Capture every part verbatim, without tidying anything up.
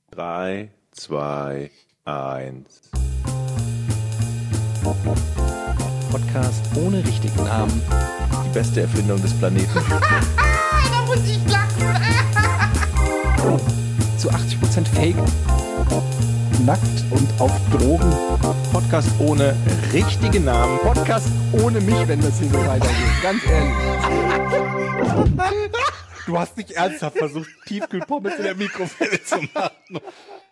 Drei, zwei, eins. Podcast ohne richtigen Namen. Die beste Erfindung des Planeten. Da muss ich lachen. Zu achtzig Prozent Fake. Nackt und auf Drogen. Podcast ohne richtigen Namen. Podcast ohne mich, wenn das hier so weitergeht. Ganz ehrlich. Du hast nicht ernsthaft versucht, Tiefkühlpommes in der Mikrowelle zu machen.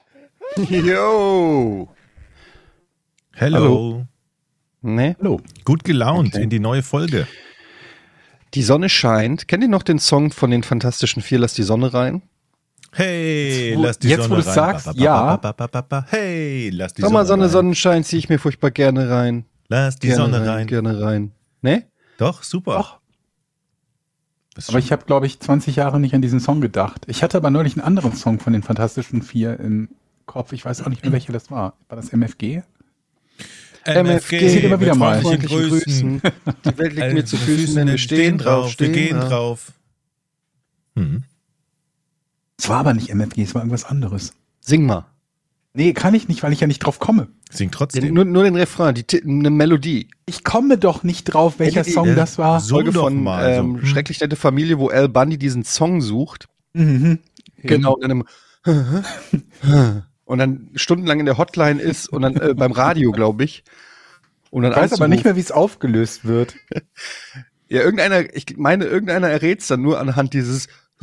Yo. Hello. Hallo. Nee? Hallo. Gut gelaunt Okay. in die neue Folge. Die Sonne scheint. Kennt ihr noch den Song von den Fantastischen Vier, Lass die Sonne rein? Hey, Jetzt, wo- lass die jetzt, Sonne wo du rein. sagst, Ba, ba, ja. ba, ba, ba, ba. Hey, lass die Sommer, Sonne Sonne, rein. Sonnenschein, ziehe ich mir furchtbar gerne rein. Lass die gerne Sonne rein. Gerne rein. Ne? Doch, super. Doch. Das ist Aber ich habe, glaube ich, zwanzig Jahre nicht an diesen Song gedacht. Ich hatte aber neulich einen anderen Song von den Fantastischen Vier im Kopf. Ich weiß auch nicht mehr, welcher das war. War das M F G? M F G, sieht immer wieder mit mal. freundlichen Grüßen. Die Welt liegt mir zu Äh, Füßen, denn wir stehen drauf. wir Stehen gehen drauf. drauf. Hm. Es war aber nicht M F G, es war irgendwas anderes. Sing mal. Nee, kann ich nicht, weil ich ja nicht drauf komme. Sing Den, trotzdem. nur, nur den Refrain, die, Ti- eine Melodie. Ich komme doch nicht drauf, welcher die- Song ja, das war. so Folge doch von mal, so. ähm, Schrecklich nette Familie, wo Al Bundy diesen Song sucht. Mhm. Genau. Und dann, im und dann stundenlang in der Hotline ist und dann äh, beim Radio, glaube ich. Und dann Ich weiß aber anzurufen. nicht mehr, wie es aufgelöst wird. Ja, irgendeiner, ich meine, irgendeiner errät es dann nur anhand dieses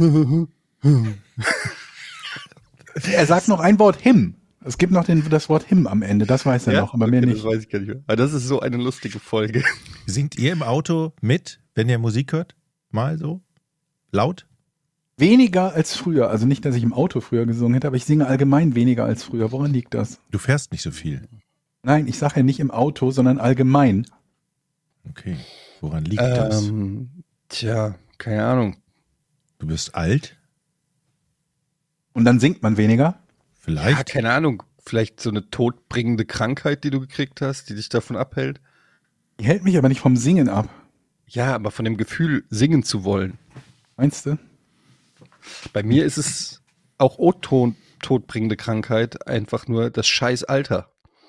Er sagt noch ein Wort Him. Es gibt noch den, das Wort Him am Ende, das weiß er Ja? noch, aber mehr Okay, nicht. Das weiß ich gar nicht mehr. Aber das ist so eine lustige Folge. Singt ihr im Auto mit, wenn ihr Musik hört? Mal so? Laut? Weniger als früher. Also nicht, dass ich im Auto früher gesungen hätte, aber ich singe allgemein weniger als früher. Woran liegt das? Du fährst nicht so viel. Nein, ich sage ja nicht im Auto, sondern allgemein. Okay. Woran liegt das? Ähm, tja, keine Ahnung. Du bist alt? Und dann singt man weniger. Ja, Vielleicht? keine Ahnung. Vielleicht so eine todbringende Krankheit, die du gekriegt hast, die dich davon abhält. Die hält mich aber nicht vom Singen ab. Ja, aber von dem Gefühl, singen zu wollen. Meinst du? Bei mir ist es auch O-Ton, todbringende Krankheit, einfach nur das scheiß Alter.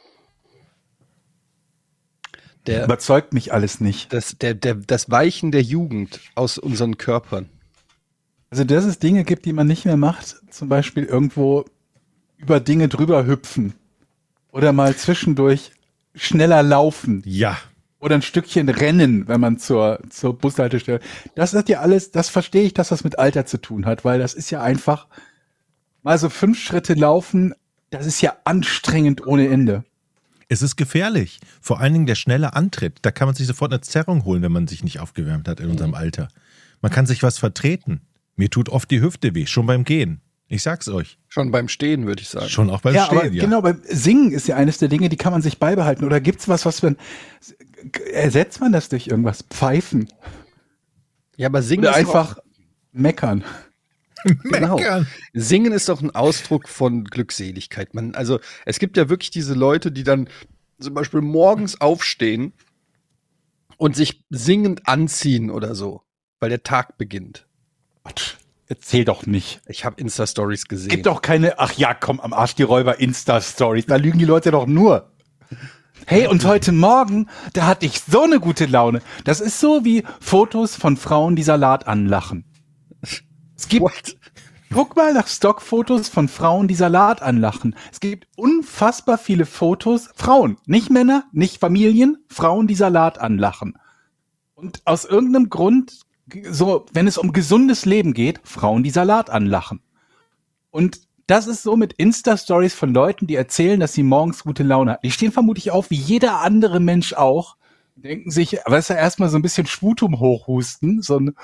Der, Überzeugt mich alles nicht. das, der, der, das Weichen der Jugend aus unseren Körpern. Also, dass es Dinge gibt, die man nicht mehr macht, zum Beispiel irgendwo über Dinge drüber hüpfen. Oder mal zwischendurch schneller laufen. Ja. Oder ein Stückchen rennen, wenn man zur, zur Bushaltestelle. Das ist ja alles, das verstehe ich, dass das mit Alter zu tun hat, weil das ist ja einfach mal so fünf Schritte laufen, das ist ja anstrengend ohne Ende. Es ist gefährlich. Vor allen Dingen der schnelle Antritt. Da kann man sich sofort eine Zerrung holen, wenn man sich nicht aufgewärmt hat in unserem Alter. Man kann sich was vertreten. Mir tut oft die Hüfte weh, schon beim Gehen. Ich sag's euch. Schon beim Stehen, würde ich sagen. Schon auch beim ja, Stehen, aber ja. genau, beim Singen ist ja eines der Dinge, die kann man sich beibehalten. Oder gibt's was, was man, ersetzt man das durch irgendwas? Pfeifen? Ja, aber singen Oder ist einfach meckern? Genau. Meckern. Singen ist doch ein Ausdruck von Glückseligkeit. Man, also es gibt ja wirklich diese Leute, die dann zum Beispiel morgens aufstehen und sich singend anziehen oder so, weil der Tag beginnt. Quatsch, erzähl doch nicht. Ich habe Insta-Stories gesehen. Gibt doch keine, ach ja, komm, am Arsch die Räuber Insta-Stories. Da lügen die Leute doch nur. Hey, und heute Morgen, da hatte ich so eine gute Laune. Das ist so wie Fotos von Frauen, die Salat anlachen. Es gibt, What? guck mal nach Stockfotos von Frauen, die Salat anlachen. Es gibt unfassbar viele Fotos, Frauen, nicht Männer, nicht Familien, Frauen, die Salat anlachen. Und aus irgendeinem Grund, so, wenn es um gesundes Leben geht, Frauen, die Salat anlachen. Und das ist so mit Insta-Stories von Leuten, die erzählen, dass sie morgens gute Laune haben. Die stehen vermutlich auf, wie jeder andere Mensch auch, denken sich, weißt du, erstmal so ein bisschen Sputum hochhusten, so ein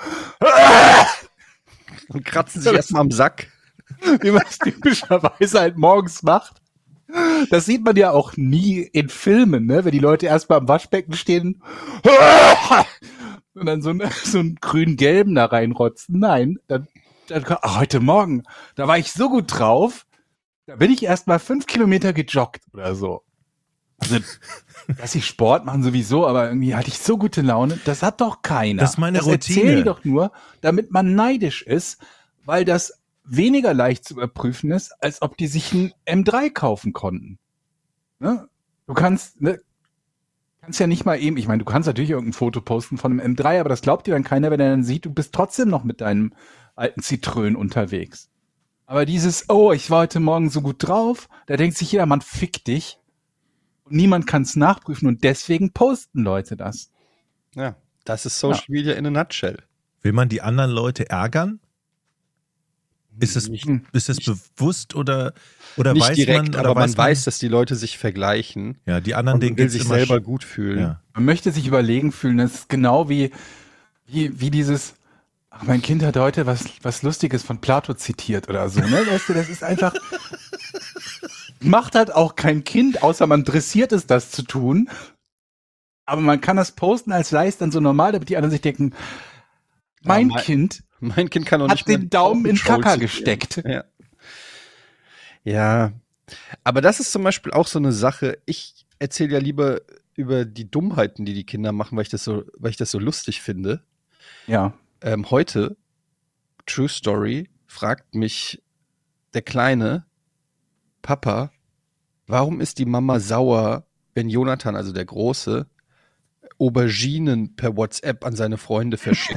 Und kratzen sich erstmal am Sack. wie man es typischerweise halt morgens macht. Das sieht man ja auch nie in Filmen, ne? Wenn die Leute erstmal am Waschbecken stehen und dann so, einen- so einen grün-gelben da reinrotzen. Nein, dann, dann ach, heute Morgen, da war ich so gut drauf, da bin ich erstmal fünf Kilometer gejoggt oder so. Also, dass sie Sport machen sowieso, aber irgendwie hatte ich so gute Laune. Das hat doch keiner. Das ist meine das Routine. erzähl ich doch nur, damit man neidisch ist, weil das weniger leicht zu überprüfen ist, als ob die sich ein M drei kaufen konnten. Ne? Du kannst, ne, kannst ja nicht mal eben, ich meine, du kannst natürlich irgendein Foto posten von einem M drei, aber das glaubt dir dann keiner, wenn er dann sieht, du bist trotzdem noch mit deinem alten Citroën unterwegs. Aber dieses, oh, ich war heute Morgen so gut drauf, da denkt sich jeder, man fick dich. Und niemand kann es nachprüfen und deswegen posten Leute das. Ja, das ist Social Ja. Media in a nutshell. Will man die anderen Leute ärgern? Ist es, Nicht- ist es bewusst oder, oder Nicht weiß direkt, man, oder aber man weiß weiß, dass die Leute sich vergleichen Ja, die anderen, und denen man will geht's sich immer selber sch- gut fühlen. Ja. Man möchte sich überlegen fühlen, das ist genau wie, wie, wie dieses, ach, mein Kind hat heute was, was Lustiges von Plato zitiert oder so, ne? Weißt du, das ist einfach, macht halt auch kein Kind, außer man dressiert es, das zu tun. Aber man kann das posten, als sei es dann so normal, damit die anderen sich denken, mein mein- Kind Mein Kind kann auch hat nicht mehr den Daumen in Paw Patrol Kaka zitieren. gesteckt. Ja. Ja, aber das ist zum Beispiel auch so eine Sache. Ich erzähle ja lieber über die Dummheiten, die die Kinder machen, weil ich das so, weil ich das so lustig finde. Ja. Ähm, heute, True Story, fragt mich der Kleine, Papa, warum ist die Mama sauer, wenn Jonathan, also der Große, Auberginen per WhatsApp an seine Freunde verschickt?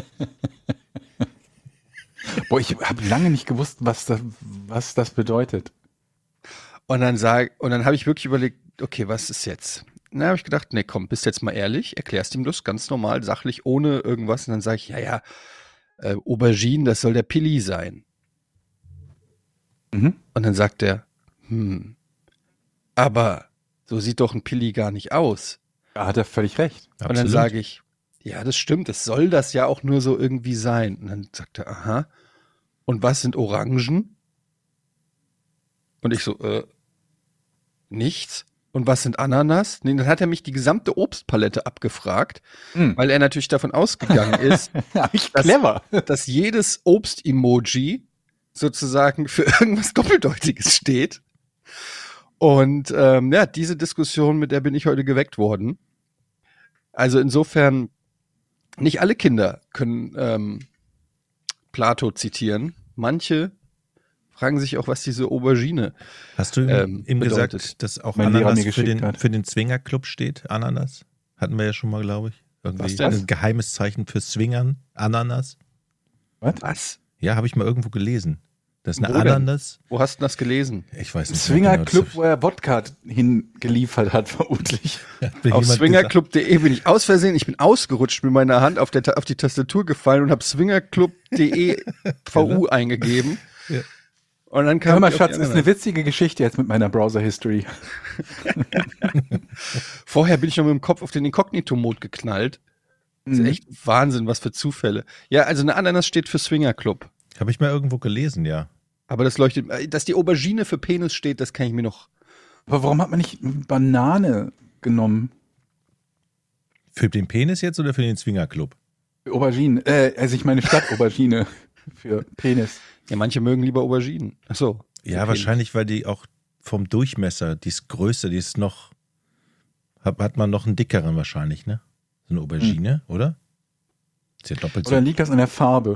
Boah, ich habe lange nicht gewusst, was das, was das bedeutet. Und dann sag, und dann habe ich wirklich überlegt, okay, was ist jetzt? Dann habe ich gedacht, nee, komm, bist jetzt mal ehrlich, erklärst ihm das ganz normal, sachlich, ohne irgendwas. Und dann sage ich, ja, ja, äh, Aubergine, das soll der Pilli sein. Mhm. Und dann sagt er, hm, aber so sieht doch ein Pilli gar nicht aus. Da hat er völlig recht. Und dann Absolut. sage ich, ja, das stimmt, es soll das ja auch nur so irgendwie sein. Und dann sagt er, aha. Und was sind Orangen? Und ich so, äh, nichts. Und was sind Ananas? Nee, dann hat er mich die gesamte Obstpalette abgefragt, Mhm. weil er natürlich davon ausgegangen ist, Ja, ich Das- clever. dass jedes Obst-Emoji sozusagen für irgendwas Doppeldeutiges steht. Und ähm, ja, diese Diskussion, mit der bin ich heute geweckt worden. Also insofern, nicht alle Kinder können ähm, Plato zitieren. Manche fragen sich auch, was diese Aubergine. Hast du ihm, ähm, ihm bedeutet. gesagt, dass auch Mein Lehrer Ananas mir für geschickt den, hat. für den Swinger-Club steht? Ananas? Hatten wir ja schon mal, glaube ich. Irgendwie Was denn? ein geheimes Zeichen für Swingern. Ananas. Was? Ja, habe ich mal irgendwo gelesen. Das ist eine Wo denn? Ananas. Wo hast du das gelesen? Ich weiß nicht. Swinger genau, Club, wo er Wodka hingeliefert hat, vermutlich. das hat mir Auf jemand swingerclub punkt de bin ich aus Versehen, ich bin ausgerutscht mit meiner Hand auf, der, Ta- auf die Tastatur gefallen und habe swingerclub punkt de V U eingegeben. Ja. Und dann kam Hör mal, ich auf Schatz, die ist eine witzige Geschichte jetzt mit meiner Browser-History. Vorher bin ich noch mit dem Kopf auf den Inkognito-Mode geknallt. Das ist Mhm. echt Wahnsinn, was für Zufälle. Ja, also eine Ananas steht für Swingerclub. Habe ich mal irgendwo gelesen, ja. Aber das leuchtet, dass die Aubergine für Penis steht, das kann ich mir noch. Aber warum hat man nicht Banane genommen? Für den Penis jetzt oder für den Swinger-Club? Für Aubergine. Äh, also ich meine Stadt-Aubergine für Penis. Ja, manche mögen lieber Auberginen. Ach so. Ja, Für wahrscheinlich, weil die auch vom Durchmesser, die ist größer, die ist noch, hat, hat man noch einen dickeren wahrscheinlich, ne? So eine Aubergine, oder? Ist ja doppelt so. Oder liegt das an der Farbe?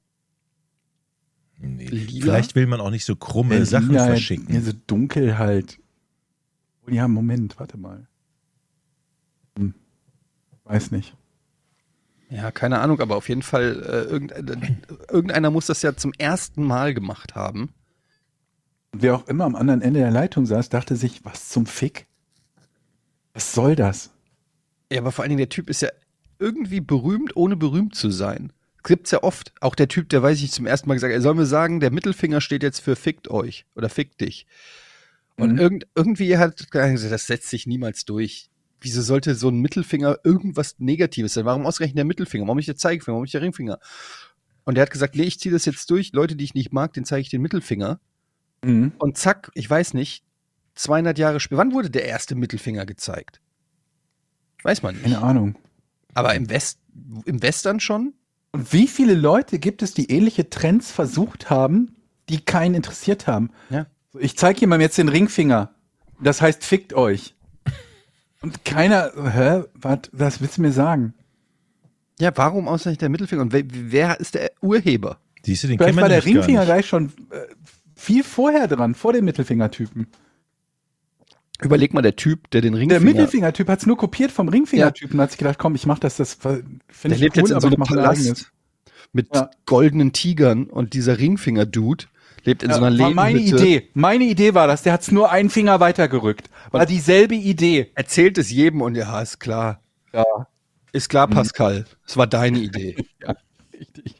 Nee. Lila? Vielleicht will man auch nicht so krumme Äh, Sachen lila, verschicken. Ja, so dunkel halt. Oh ja, Moment, warte mal. Hm. Weiß nicht. Ja, keine Ahnung, aber auf jeden Fall, äh, irgendein, irgendeiner muss das ja zum ersten Mal gemacht haben. Und wer auch immer am anderen Ende der Leitung saß, dachte sich, was zum Fick? Was soll das? Ja, aber vor allen Dingen, der Typ ist ja irgendwie berühmt, ohne berühmt zu sein. Das gibt's ja oft. Auch der Typ, der weiß ich zum ersten Mal gesagt, er soll mir sagen, der Mittelfinger steht jetzt für fickt euch oder fickt dich. Und Mhm. irgend, irgendwie hat er gesagt, das setzt sich niemals durch. Wieso sollte so ein Mittelfinger irgendwas Negatives sein? Warum ausgerechnet der Mittelfinger? Warum nicht der Zeigefinger? Warum nicht der Ringfinger? Und der hat gesagt, nee, ich ziehe das jetzt durch. Leute, die ich nicht mag, den zeige ich den Mittelfinger. Mhm. Und zack, ich weiß nicht, zweihundert Jahre später, wann wurde der erste Mittelfinger gezeigt? Weiß man nicht. Keine Ahnung. Aber im, West, im Western schon? Und wie viele Leute gibt es, die ähnliche Trends versucht haben, die keinen interessiert haben? Ja. So, ich zeige jemandem jetzt den Ringfinger. Das heißt, fickt euch. Und keiner, hä, wat, was willst du mir sagen? Ja, warum ausgerechnet der Mittelfinger? Und wer, wer ist der Urheber? Siehst du, den Vielleicht kennen wir war der nämlich gar Ringfinger nicht. gleich schon äh, viel vorher dran, vor dem Mittelfingertypen. Überleg mal, der Typ, der den Der Ringfinger... Mittelfingertyp hat es nur kopiert vom Ringfingertypen und hat sich gedacht, komm, ich mach das, das finde Der ich lebt cool, jetzt in aber so ich einem mach mein Palast eigenes. mit Ja. goldenen Tigern und dieser Ringfinger-Dude lebt in Ja, so einer war meine Lehmhütte. Idee. Meine Idee war das. Der hat's nur einen Finger weitergerückt. War dieselbe Idee. Erzählt es jedem und ja, ist klar. Ja, Ist klar, Pascal. Es war deine Idee. richtig.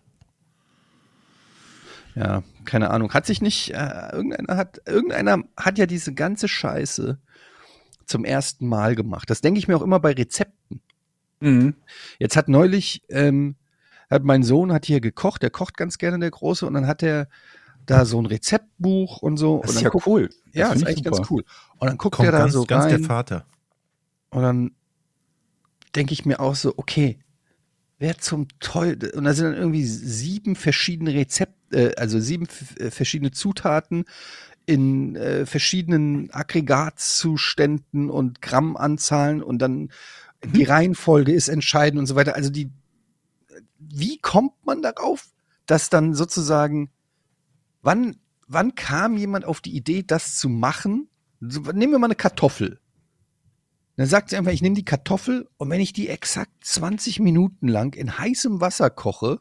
Ja, keine Ahnung. Hat sich nicht, äh, irgendeiner hat, irgendeiner hat ja diese ganze Scheiße zum ersten Mal gemacht. Das denke ich mir auch immer bei Rezepten. Mhm. Jetzt hat neulich, ähm, hat mein Sohn hat hier gekocht, der kocht ganz gerne, der Große, und dann hat er da so ein Rezeptbuch und so. Das und ist dann ja guckt, cool. Das Ja, find ist ich eigentlich super. ganz cool. Und dann guckt Kommt er da ganz, so ganz der rein Vater. und dann denke ich mir auch so, okay, wer zum Teufel, und da sind dann irgendwie sieben verschiedene Rezepte, äh, also sieben f- äh, verschiedene Zutaten in äh, verschiedenen Aggregatzuständen und Grammanzahlen und dann die Reihenfolge ist entscheidend und so weiter. Also die, wie kommt man darauf, dass dann sozusagen, wann, wann kam jemand auf die Idee, das zu machen? So, nehmen wir mal eine Kartoffel. Dann sagt sie einfach, ich nehme die Kartoffel und wenn ich die exakt zwanzig Minuten lang in heißem Wasser koche,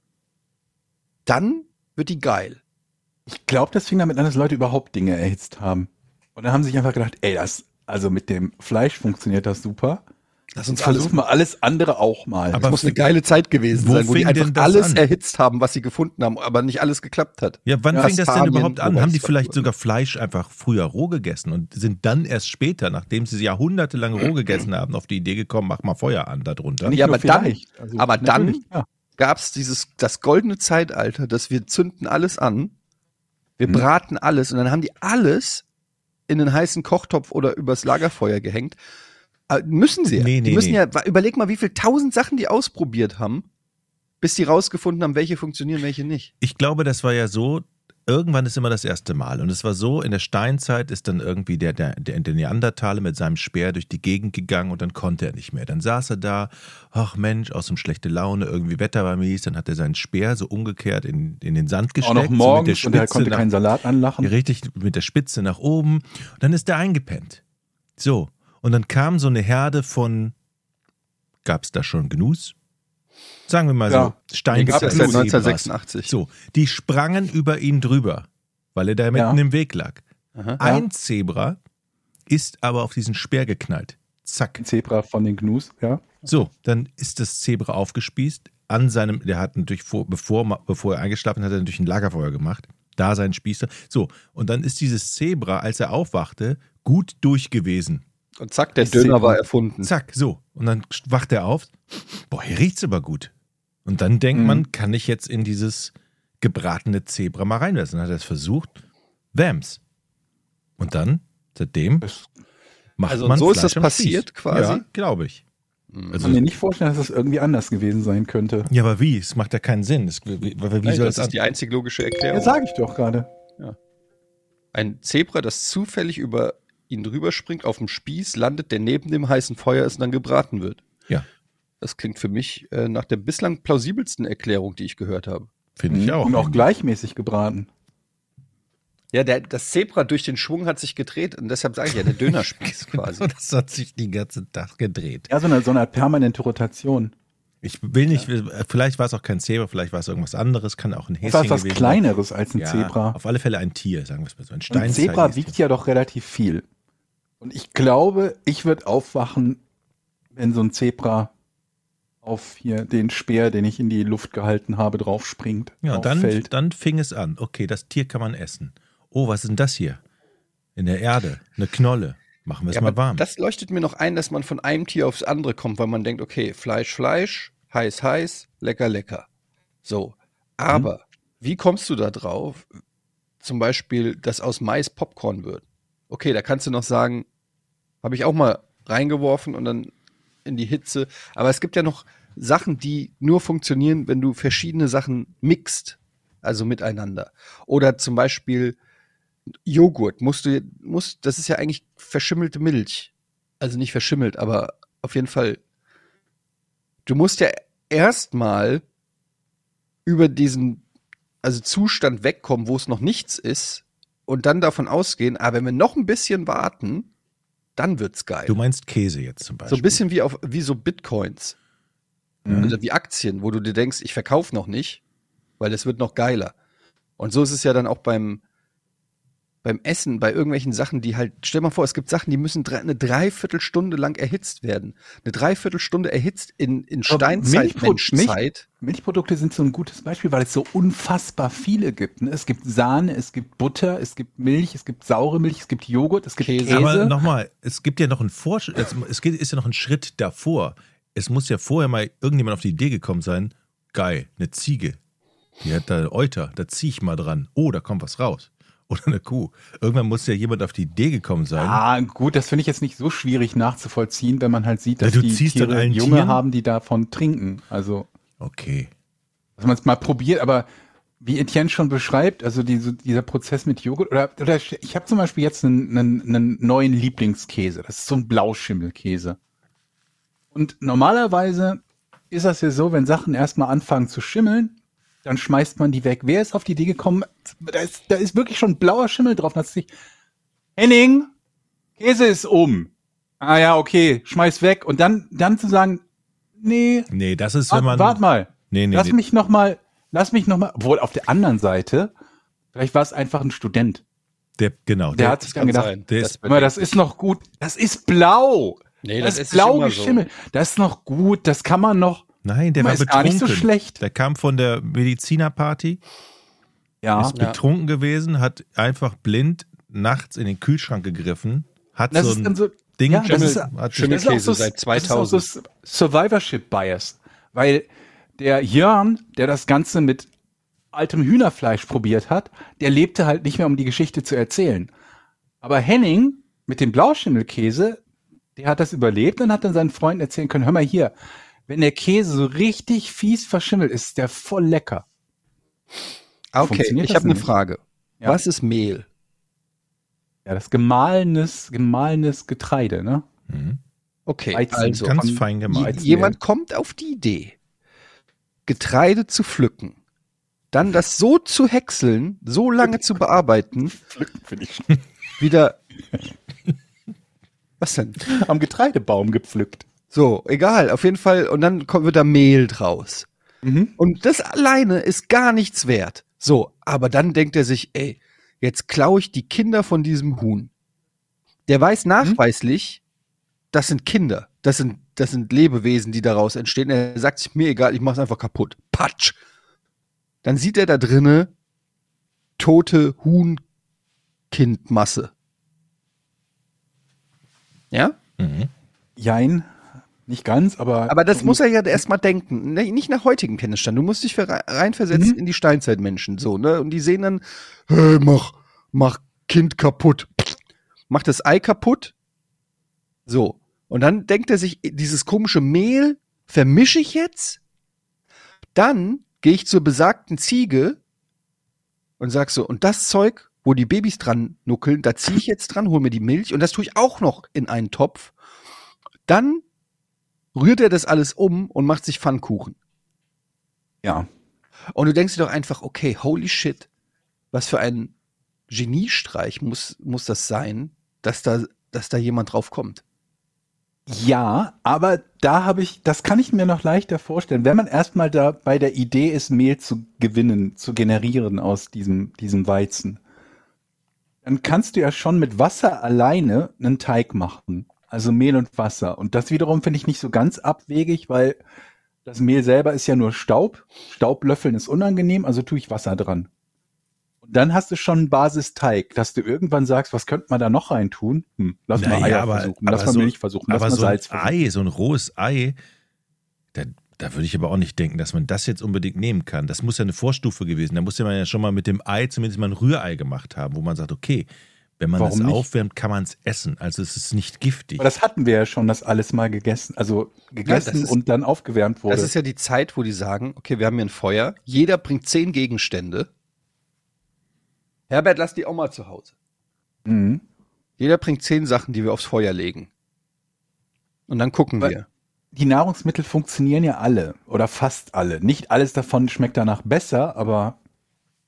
dann wird die geil. Ich glaube, das fing damit an, dass Leute überhaupt Dinge erhitzt haben. Und dann haben sie sich einfach gedacht, ey, das, also mit dem Fleisch funktioniert das super. Lass uns Jetzt versuchen wir alles andere auch mal. Aber Das muss eine geile Zeit gewesen wo sein, wo die fing einfach denn das alles an? erhitzt haben, was sie gefunden haben, aber nicht alles geklappt hat. Ja, wann Ja, fing das denn Kastanien, überhaupt an? wobei Haben die es- vielleicht sogar Fleisch einfach früher roh gegessen und sind dann erst später, nachdem sie jahrhundertelang roh gegessen haben, auf die Idee gekommen, mach mal Feuer an darunter? Nicht Ja, nur aber dann- vielleicht. Also aber dann- natürlich, ja. Gab es dieses, das goldene Zeitalter, dass wir zünden alles an, wir Mhm. braten alles und dann haben die alles in den heißen Kochtopf oder übers Lagerfeuer gehängt. Äh, müssen sie ja. Nee, die nee, müssen nee. ja, wa- überleg mal, wie viel tausend Sachen die ausprobiert haben, bis die rausgefunden haben, welche funktionieren, welche nicht. Ich glaube, das war ja so, irgendwann ist immer das erste Mal. Und es war so, in der Steinzeit ist dann irgendwie der, der, der, der Neandertaler mit seinem Speer durch die Gegend gegangen und dann konnte er nicht mehr. Dann saß er da, ach Mensch, aus dem schlechte Laune, irgendwie Wetter war mies, dann hat er seinen Speer so umgekehrt in, in den Sand Auch gesteckt. noch so mit morgens der und er Spitze konnte nach- keinen Salat anlachen. Ja, richtig, mit der Spitze nach oben. Und dann ist er eingepennt. So. Und dann kam so eine Herde von, gab es da schon Gnus? Sagen wir mal Ja. so, Stein Gab es seit neunzehnhundertsechsundachtzig. So, die sprangen über ihn drüber, weil er da mitten Ja. im Weg lag. Aha. Ein Zebra ist aber auf diesen Speer geknallt. Zack. Zebra von den Gnus, ja. So, dann ist das Zebra aufgespießt. An seinem, der hat natürlich, vor, bevor, bevor er eingeschlafen hat, hat er natürlich ein Lagerfeuer gemacht. Da sein Spießer. So, und dann ist dieses Zebra, als er aufwachte, gut durch gewesen. Und zack, der Ich Döner seh- war erfunden. Zack, so. Und dann wacht er auf. Boah, hier riecht's aber gut. Und dann denkt Mhm. man, kann ich jetzt in dieses gebratene Zebra mal reinlassen? Dann hat er es versucht. Wams. Und dann, seitdem, Das macht Also man so ist Fleisch das am passiert Spieß. quasi? Ja, glaube ich. kann Also, mir nicht vorstellen, dass das irgendwie anders gewesen sein könnte. ja, aber wie? Es macht ja keinen Sinn. Es, wie wie, wie Nein, soll das das ist die einzig logische Erklärung. Ja, sage ich doch gerade. Ein Zebra, das zufällig über ihn drüber springt, auf dem Spieß landet, der neben dem heißen Feuer ist und dann gebraten wird. Ja. Das klingt für mich äh, nach der bislang plausibelsten Erklärung, die ich gehört habe. Finde ich auch. Und auch gleichmäßig gebraten. Ja, der, das Zebra durch den Schwung hat sich gedreht und deshalb sage ich ja, der Dönerspieß quasi. Das hat sich den ganzen Tag gedreht. Ja, so eine, so eine permanente Rotation. Ich will nicht, vielleicht war es auch kein Zebra, vielleicht war es irgendwas anderes, kann auch ein Häschen Das ist was gewesen sein. Kleineres als ein Ja, Zebra. auf alle Fälle ein Tier, sagen wir es mal so. Ein Ein Steinzeit- Zebra wiegt ja doch relativ viel. Und ich glaube, ich würde aufwachen, wenn so ein Zebra auf hier den Speer, den ich in die Luft gehalten habe, drauf springt. Ja, und dann, auffällt. dann fing es an. Okay, das Tier kann man essen. Oh, was ist denn das hier? In der Erde, eine Knolle. Machen wir es Ja, mal aber warm. das leuchtet mir noch ein, dass man von einem Tier aufs andere kommt, weil man denkt, okay, Fleisch, Fleisch, heiß, heiß, lecker, lecker. So. Aber wie kommst du da drauf, zum Beispiel, dass aus Mais Popcorn wird? Okay, da kannst du noch sagen, habe ich auch mal reingeworfen und dann in die Hitze. Aber es gibt ja noch Sachen, die nur funktionieren, wenn du verschiedene Sachen mixt, also miteinander. Oder zum Beispiel Joghurt musst du, musst, das ist ja eigentlich verschimmelte Milch. Also nicht verschimmelt, aber auf jeden Fall. Du musst ja erstmal über diesen also Zustand wegkommen, wo es noch nichts ist und dann davon ausgehen, ah, wenn wir noch ein bisschen warten, dann wird's geil. Du meinst Käse jetzt zum Beispiel. So ein bisschen wie auf wie so Bitcoins. Mhm. Also wie Aktien, wo du dir denkst, ich verkaufe noch nicht, weil es wird noch geiler. Und so ist es ja dann auch beim beim Essen, bei irgendwelchen Sachen, die halt, stell mal vor, es gibt Sachen, die müssen drei, eine Dreiviertelstunde lang erhitzt werden. Eine Dreiviertelstunde erhitzt in, in Steinzeit, Milchpro- Menschzeit. Milchprodukte sind so ein gutes Beispiel, weil es so unfassbar viele gibt. Ne? Es gibt Sahne, es gibt Butter, es gibt Milch, es gibt saure Milch, es gibt Joghurt, es gibt Käse. Käse. Aber nochmal, es gibt ja noch einen Vorsch es, es geht, ist ja noch ein Schritt davor. Es muss ja vorher mal irgendjemand auf die Idee gekommen sein, geil, eine Ziege, die hat da Euter, da zieh ich mal dran. Oh, da kommt was raus. Oder eine Kuh. Irgendwann muss ja jemand auf die Idee gekommen sein. Ah, gut, das finde ich jetzt nicht so schwierig nachzuvollziehen, wenn man halt sieht, dass Ja, du die ziehst an Tiere allen Junge Tieren? haben, die davon trinken. Also, Okay. dass man es mal probiert, aber wie Etienne schon beschreibt, also diese, dieser Prozess mit Joghurt, oder, oder ich habe zum Beispiel jetzt einen, einen, einen neuen Lieblingskäse. Das ist so ein Blauschimmelkäse. Und normalerweise ist das ja so, wenn Sachen erstmal anfangen zu schimmeln, dann schmeißt man die weg. Wer ist auf die Idee gekommen? Da ist, da ist wirklich schon blauer Schimmel drauf. Dann hat sich, Henning, Käse ist um. Ah ja, okay, schmeiß weg. Und dann, dann zu sagen, nee, Nee, das ist, wenn wart, man. wart mal, Nee, nee, lass nee. mich noch mal, lass mich noch mal, obwohl auf der anderen Seite, vielleicht war es einfach ein Student. Der, genau. Der Der, hat sich dann gedacht, der ist, immer, das ist noch gut, das ist blau. Nee, das, das ist esse ich blau immer so. geschimmelt. Das ist noch gut, das kann man noch. nein, der Man war ist betrunken. gar nicht so schlecht. Der kam von der Medizinerparty, Ja, ist betrunken gewesen, hat einfach blind nachts in den Kühlschrank gegriffen, hat das so ist ein dann so, Ding, ja, das ist, hat Schimmel- das ist auch Käse so, seit das ist auch zweitausend. so Survivorship Bias, weil der Jörn, der das Ganze mit altem Hühnerfleisch probiert hat, der lebte halt nicht mehr, um die Geschichte zu erzählen. Aber Henning mit dem Blauschimmelkäse, der hat das überlebt und hat dann seinen Freunden erzählen können, hör mal hier, wenn der Käse so richtig fies verschimmelt ist, ist der voll lecker. Okay, Funktioniert ich das habe eine nicht? Frage. Ja. Was ist Mehl? Ja, das gemahlenes, gemahlenes Getreide, ne? Mhm. Okay, Weizen. also ganz von- fein je- gemacht. jemand kommt auf die Idee, Getreide zu pflücken, dann das so zu häckseln, so lange zu bearbeiten, Finde ich wieder. Was denn? am Getreidebaum gepflückt. So, egal, auf jeden Fall. Und dann kommt, wird da Mehl draus. Mhm. Und das alleine ist gar nichts wert. So, aber dann denkt er sich, ey, jetzt klaue ich die Kinder von diesem Huhn. Der weiß nachweislich, das sind Kinder. Das sind, das sind Lebewesen, die daraus entstehen. Er sagt sich, mir egal, ich mach's einfach kaputt. Patsch. Dann sieht er da drinne tote Huhnkindmasse. Ja? Mhm. Jein, nicht ganz, aber. Aber das muss er ja erstmal denken. Ne, nicht nach heutigem Kenntnisstand. Du musst dich ver- reinversetzen Mhm. in die Steinzeitmenschen. So, ne? Und die sehen dann, hey, mach, mach Kind kaputt. Mach das Ei kaputt. So. Und dann denkt er sich, dieses komische Mehl vermische ich jetzt. Dann gehe ich zur besagten Ziege und sag so, und das Zeug, wo die Babys dran nuckeln, da ziehe ich jetzt dran, hol mir die Milch und das tue ich auch noch in einen Topf. Dann rührt er das alles um und macht sich Pfannkuchen. Ja. Und du denkst dir doch einfach, okay, holy shit, was für ein Geniestreich muss, muss das sein, dass da, dass da jemand drauf kommt. Ja, aber da habe ich, das kann ich mir noch leichter vorstellen. Wenn man erstmal da bei der Idee ist, Mehl zu gewinnen, zu generieren aus diesem, diesem Weizen, dann kannst du ja schon mit Wasser alleine einen Teig machen. Also Mehl und Wasser. Und das wiederum finde ich nicht so ganz abwegig, weil das Mehl selber ist ja nur Staub. Staublöffeln ist unangenehm, also tue ich Wasser dran. Und dann hast du schon einen Basisteig, dass du irgendwann sagst, was könnte man da noch reintun? Hm, lass mal Naja, Eier aber- versuchen, lass aber mal so- Milch versuchen, lass Aber mal so ein Salz versuchen. Ei, so ein rohes Ei, da, da würde ich aber auch nicht denken, dass man das jetzt unbedingt nehmen kann. Das muss ja eine Vorstufe gewesen. Da muss ja man ja schon mal mit dem Ei zumindest mal ein Rührei gemacht haben, wo man sagt, okay, wenn man Warum das nicht? aufwärmt, kann man es essen. Also es ist nicht giftig. Aber das hatten wir ja schon, das alles mal gegessen, also gegessen das ist- und dann aufgewärmt wurde. Das ist ja die Zeit, wo die sagen, okay, wir haben hier ein Feuer, jeder bringt zehn Gegenstände. Herbert, lass die auch mal zu Hause. mhm. Jeder bringt zehn Sachen, die wir aufs Feuer legen. Und dann gucken Weil- wir. Die Nahrungsmittel funktionieren ja alle oder fast alle. Nicht alles davon schmeckt danach besser, aber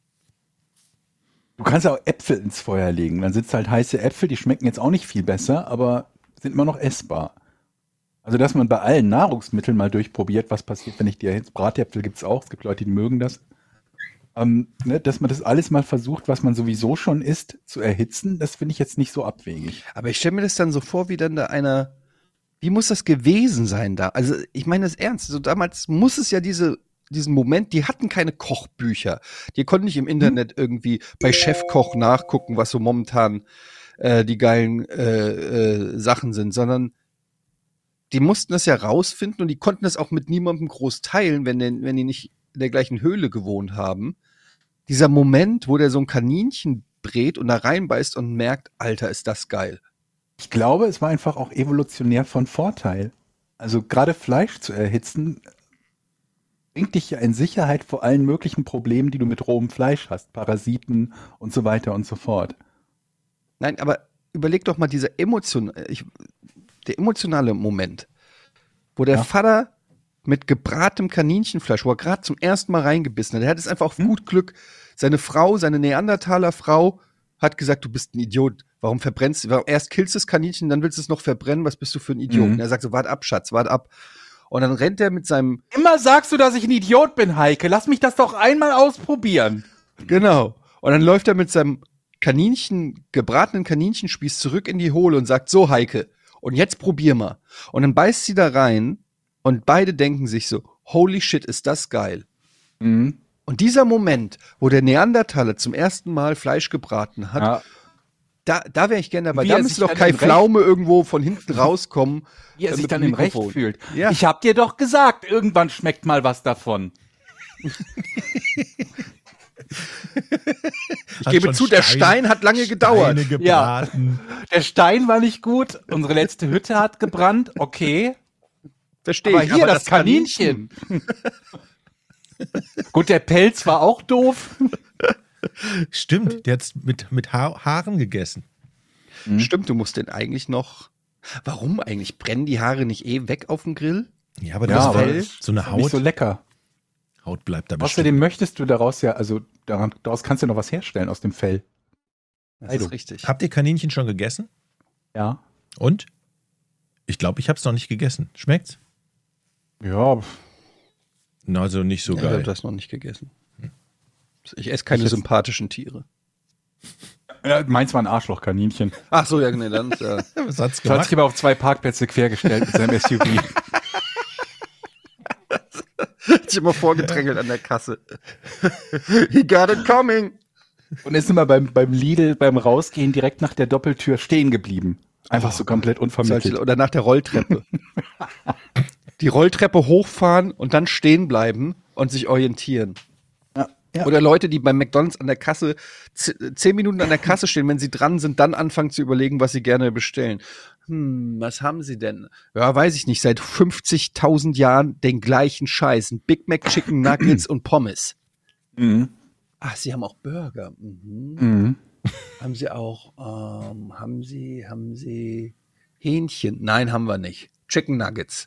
Du kannst ja auch Äpfel ins Feuer legen. Dann sind halt heiße Äpfel, die schmecken jetzt auch nicht viel besser, aber sind immer noch essbar. Also, dass man bei allen Nahrungsmitteln mal durchprobiert, was passiert, wenn ich die erhitze. Bratäpfel gibt's auch, es gibt Leute, die mögen das. Ähm, ne, dass man das alles mal versucht, was man sowieso schon isst, zu erhitzen, das finde ich jetzt nicht so abwegig. Aber ich stelle mir das dann so vor, wie dann da einer, wie muss das gewesen sein da? Also ich meine das ernst, so damals muss es ja diese, diesen Moment, die hatten keine Kochbücher. Die konnten nicht im Internet hm. irgendwie bei Chefkoch nachgucken, was so momentan äh, die geilen äh, äh, Sachen sind, sondern die mussten das ja rausfinden und die konnten das auch mit niemandem groß teilen, wenn, denn, wenn die nicht in der gleichen Höhle gewohnt haben. Dieser Moment, wo der so ein Kaninchen brät und da reinbeißt und merkt, Alter, ist das geil. Ich glaube, es war einfach auch evolutionär von Vorteil. Also gerade Fleisch zu erhitzen, bringt dich ja in Sicherheit vor allen möglichen Problemen, die du mit rohem Fleisch hast. Parasiten und so weiter und so fort. Nein, aber überleg doch mal dieser Emotion, ich, der emotionale Moment, wo der ja. Vater mit gebratenem Kaninchenfleisch, wo er gerade zum ersten Mal reingebissen hat. Er hat es einfach auf hm? gut Glück. Seine Frau, seine Neandertaler-Frau hat gesagt, du bist ein Idiot. Warum verbrennst du? Erst killst du das Kaninchen, dann willst du es noch verbrennen. Was bist du für ein Idiot? Mhm. Und er sagt so, wart ab, Schatz, wart ab. Und dann rennt er mit seinem... Immer sagst du, dass ich ein Idiot bin, Heike. Lass mich das doch einmal ausprobieren. Genau. Und dann läuft er mit seinem Kaninchen, gebratenen Kaninchenspieß zurück in die Hohle und sagt, so Heike, und jetzt probier mal. Und dann beißt sie da rein und beide denken sich so, holy shit, ist das geil. Mhm. Und dieser Moment, wo der Neandertaler zum ersten Mal Fleisch gebraten hat, ja. da, da wäre ich gerne dabei. Wie da müsste doch Kai Pflaume irgendwo von hinten rauskommen. Wie er sich dann im Recht fühlt. Ja. Ich hab dir doch gesagt, irgendwann schmeckt mal was davon. Ich gebe zu, der Stein hat lange gedauert. Ja, der Stein war nicht gut. Unsere letzte Hütte hat gebrannt. Okay. Verstehe aber ich. Hier aber das, das Kaninchen. Gut, der Pelz war auch doof. Stimmt, der hat's mit, mit ha- Haaren gegessen. Mhm. Stimmt, du musst den eigentlich noch. Warum eigentlich? Brennen die Haare nicht eh weg auf dem Grill? Ja, aber ja, das aber war so eine Haut. Nicht so lecker. Haut bleibt da bestimmt. Außerdem möchtest du daraus ja, also daran, daraus kannst du noch was herstellen aus dem Fell. Das ist richtig. Habt ihr Kaninchen schon gegessen? Ja. Und? Ich glaube, ich habe es noch nicht gegessen. Schmeckt's? Ja. Also nicht so ja, geil. Ich habe das noch nicht gegessen. Ich esse keine ich sympathischen Tiere. Ja, meins war ein Arschlochkaninchen. Ach so, ja, nee, dann. Ja. Was hat's gemacht? Das hat sich aber auf zwei Parkplätze quergestellt mit seinem S U V. Hat sich immer vorgedrängelt an der Kasse. He got it coming. Und ist immer beim, beim Lidl, beim Rausgehen direkt nach der Doppeltür stehen geblieben. Einfach oh, so komplett unvermittelt. Oder nach der Rolltreppe. Die Rolltreppe hochfahren und dann stehen bleiben und sich orientieren. Ja, ja. Oder Leute, die beim McDonald's an der Kasse z- zehn Minuten an der Kasse stehen, wenn sie dran sind, dann anfangen zu überlegen, was sie gerne bestellen. Hm, was haben sie denn? Ja, weiß ich nicht. Seit fünfzigtausend Jahren den gleichen Scheiß. Ein Big Mac, Chicken Nuggets und Pommes. Mhm. Ach, sie haben auch Burger. Mhm. Mhm. Haben sie auch, ähm, haben sie, haben sie Hähnchen? Nein, haben wir nicht. Chicken Nuggets.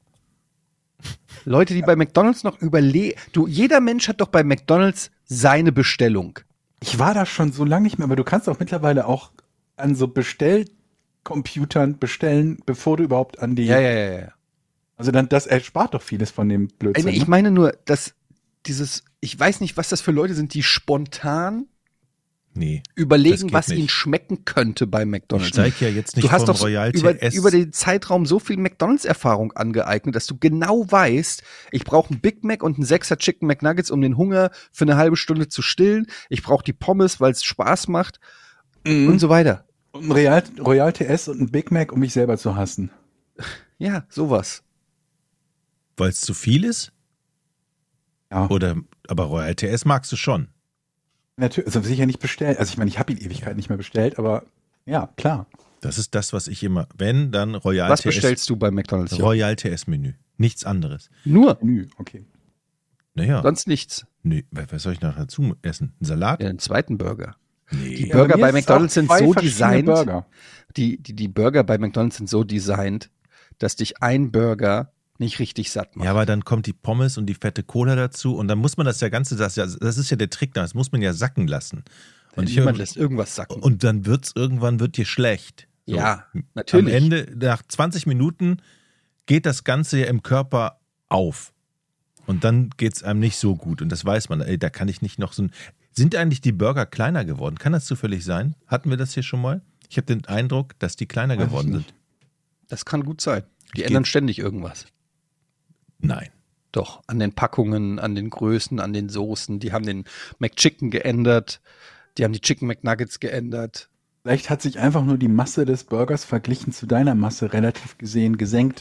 Leute, die bei McDonald's noch überlegen. Du, jeder Mensch hat doch bei McDonald's seine Bestellung. Ich war da schon so lange nicht mehr, aber du kannst auch mittlerweile auch an so Bestellcomputern bestellen, bevor du überhaupt an die... Ja, ja, ja, ja. Also dann, das erspart doch vieles von dem Blödsinn. Ich meine nur, dass dieses, ich weiß nicht, was das für Leute sind, die spontan nee, überlegen, was nicht. ihnen schmecken könnte bei McDonald's. Ich steig ja jetzt nicht du hast vom doch Royal über, T S. über den Zeitraum so viel McDonald's-Erfahrung angeeignet, dass du genau weißt, ich brauche einen Big Mac und einen Sechser Chicken McNuggets, um den Hunger für eine halbe Stunde zu stillen. Ich brauche die Pommes, weil es Spaß macht mhm. und so weiter. Und ein Royal, Royal T S und ein Big Mac, um mich selber zu hassen. Ja, sowas. Weil es zu viel ist? Ja. Oder, aber Royal T S magst du schon. Natürlich, also sicher nicht bestellt. Also ich meine, ich habe ihn Ewigkeit nicht mehr bestellt, aber ja, klar. Das ist das, was ich immer, wenn, dann Royal was T S. Was bestellst du bei McDonald's? Hier? Royal T S-Menü. Nichts anderes. Nur? Menü, okay. Naja. Sonst nichts? Nö, was soll ich nachher dazu essen? Ein Salat? Ja, einen zweiten Burger. Nee. Die Burger ja, bei McDonald's sind so designt. Burger. Die, die, die Burger bei McDonald's sind so designt, dass dich ein Burger nicht richtig satt macht. Ja, aber dann kommt die Pommes und die fette Cola dazu und dann muss man das ja Ganze, das, das ist ja der Trick, das muss man ja sacken lassen. Und ich Niemand hab- lässt irgendwas sacken. Und dann wird's irgendwann wird dir schlecht. So. Ja, natürlich. Am Ende, nach zwanzig Minuten, geht das Ganze ja im Körper auf. Und dann geht's einem nicht so gut. Und das weiß man. Ey, da kann ich nicht noch so ein. Sind eigentlich die Burger kleiner geworden? Kann das zufällig sein? Hatten wir das hier schon mal? Ich habe den Eindruck, dass die kleiner Weiß ich geworden nicht. sind. Das kann gut sein. Die Ich ändern geh- ständig irgendwas. Nein. Doch, an den Packungen, an den Größen, an den Soßen. Die haben den McChicken geändert. Die haben die Chicken McNuggets geändert. Vielleicht hat sich einfach nur die Masse des Burgers verglichen zu deiner Masse relativ gesehen gesenkt.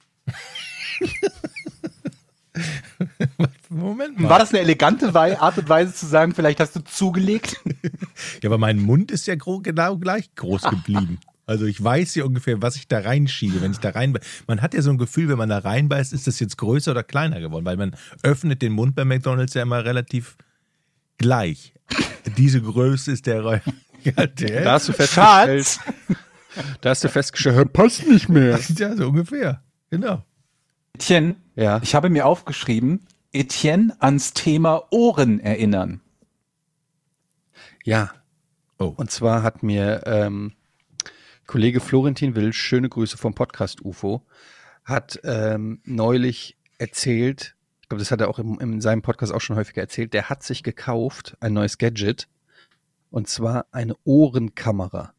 Moment mal. War das eine elegante Wei- Art und Weise zu sagen, vielleicht hast du zugelegt? Ja, aber mein Mund ist ja gro- genau gleich groß geblieben. Also ich weiß ja ungefähr, was ich da reinschiebe, wenn ich da rein. Man hat ja so ein Gefühl, wenn man da reinbeißt, ist das jetzt größer oder kleiner geworden, weil man öffnet den Mund bei McDonald's ja immer relativ gleich. Diese Größe ist der. Re- Ja, der Da hast du festgestellt, Schatz! da hast du festgestellt, passt nicht mehr. ja, so ungefähr. Genau. Etienne, Ja. ich habe mir aufgeschrieben, Etienne ans Thema Ohren erinnern. Ja. Oh. Und zwar hat mir ähm, Kollege Florentin Will, schöne Grüße vom Podcast U F O, hat ähm, neulich erzählt, ich glaube, das hat er auch im, in seinem Podcast auch schon häufiger erzählt, der hat sich gekauft, ein neues Gadget, und zwar eine Ohrenkamera.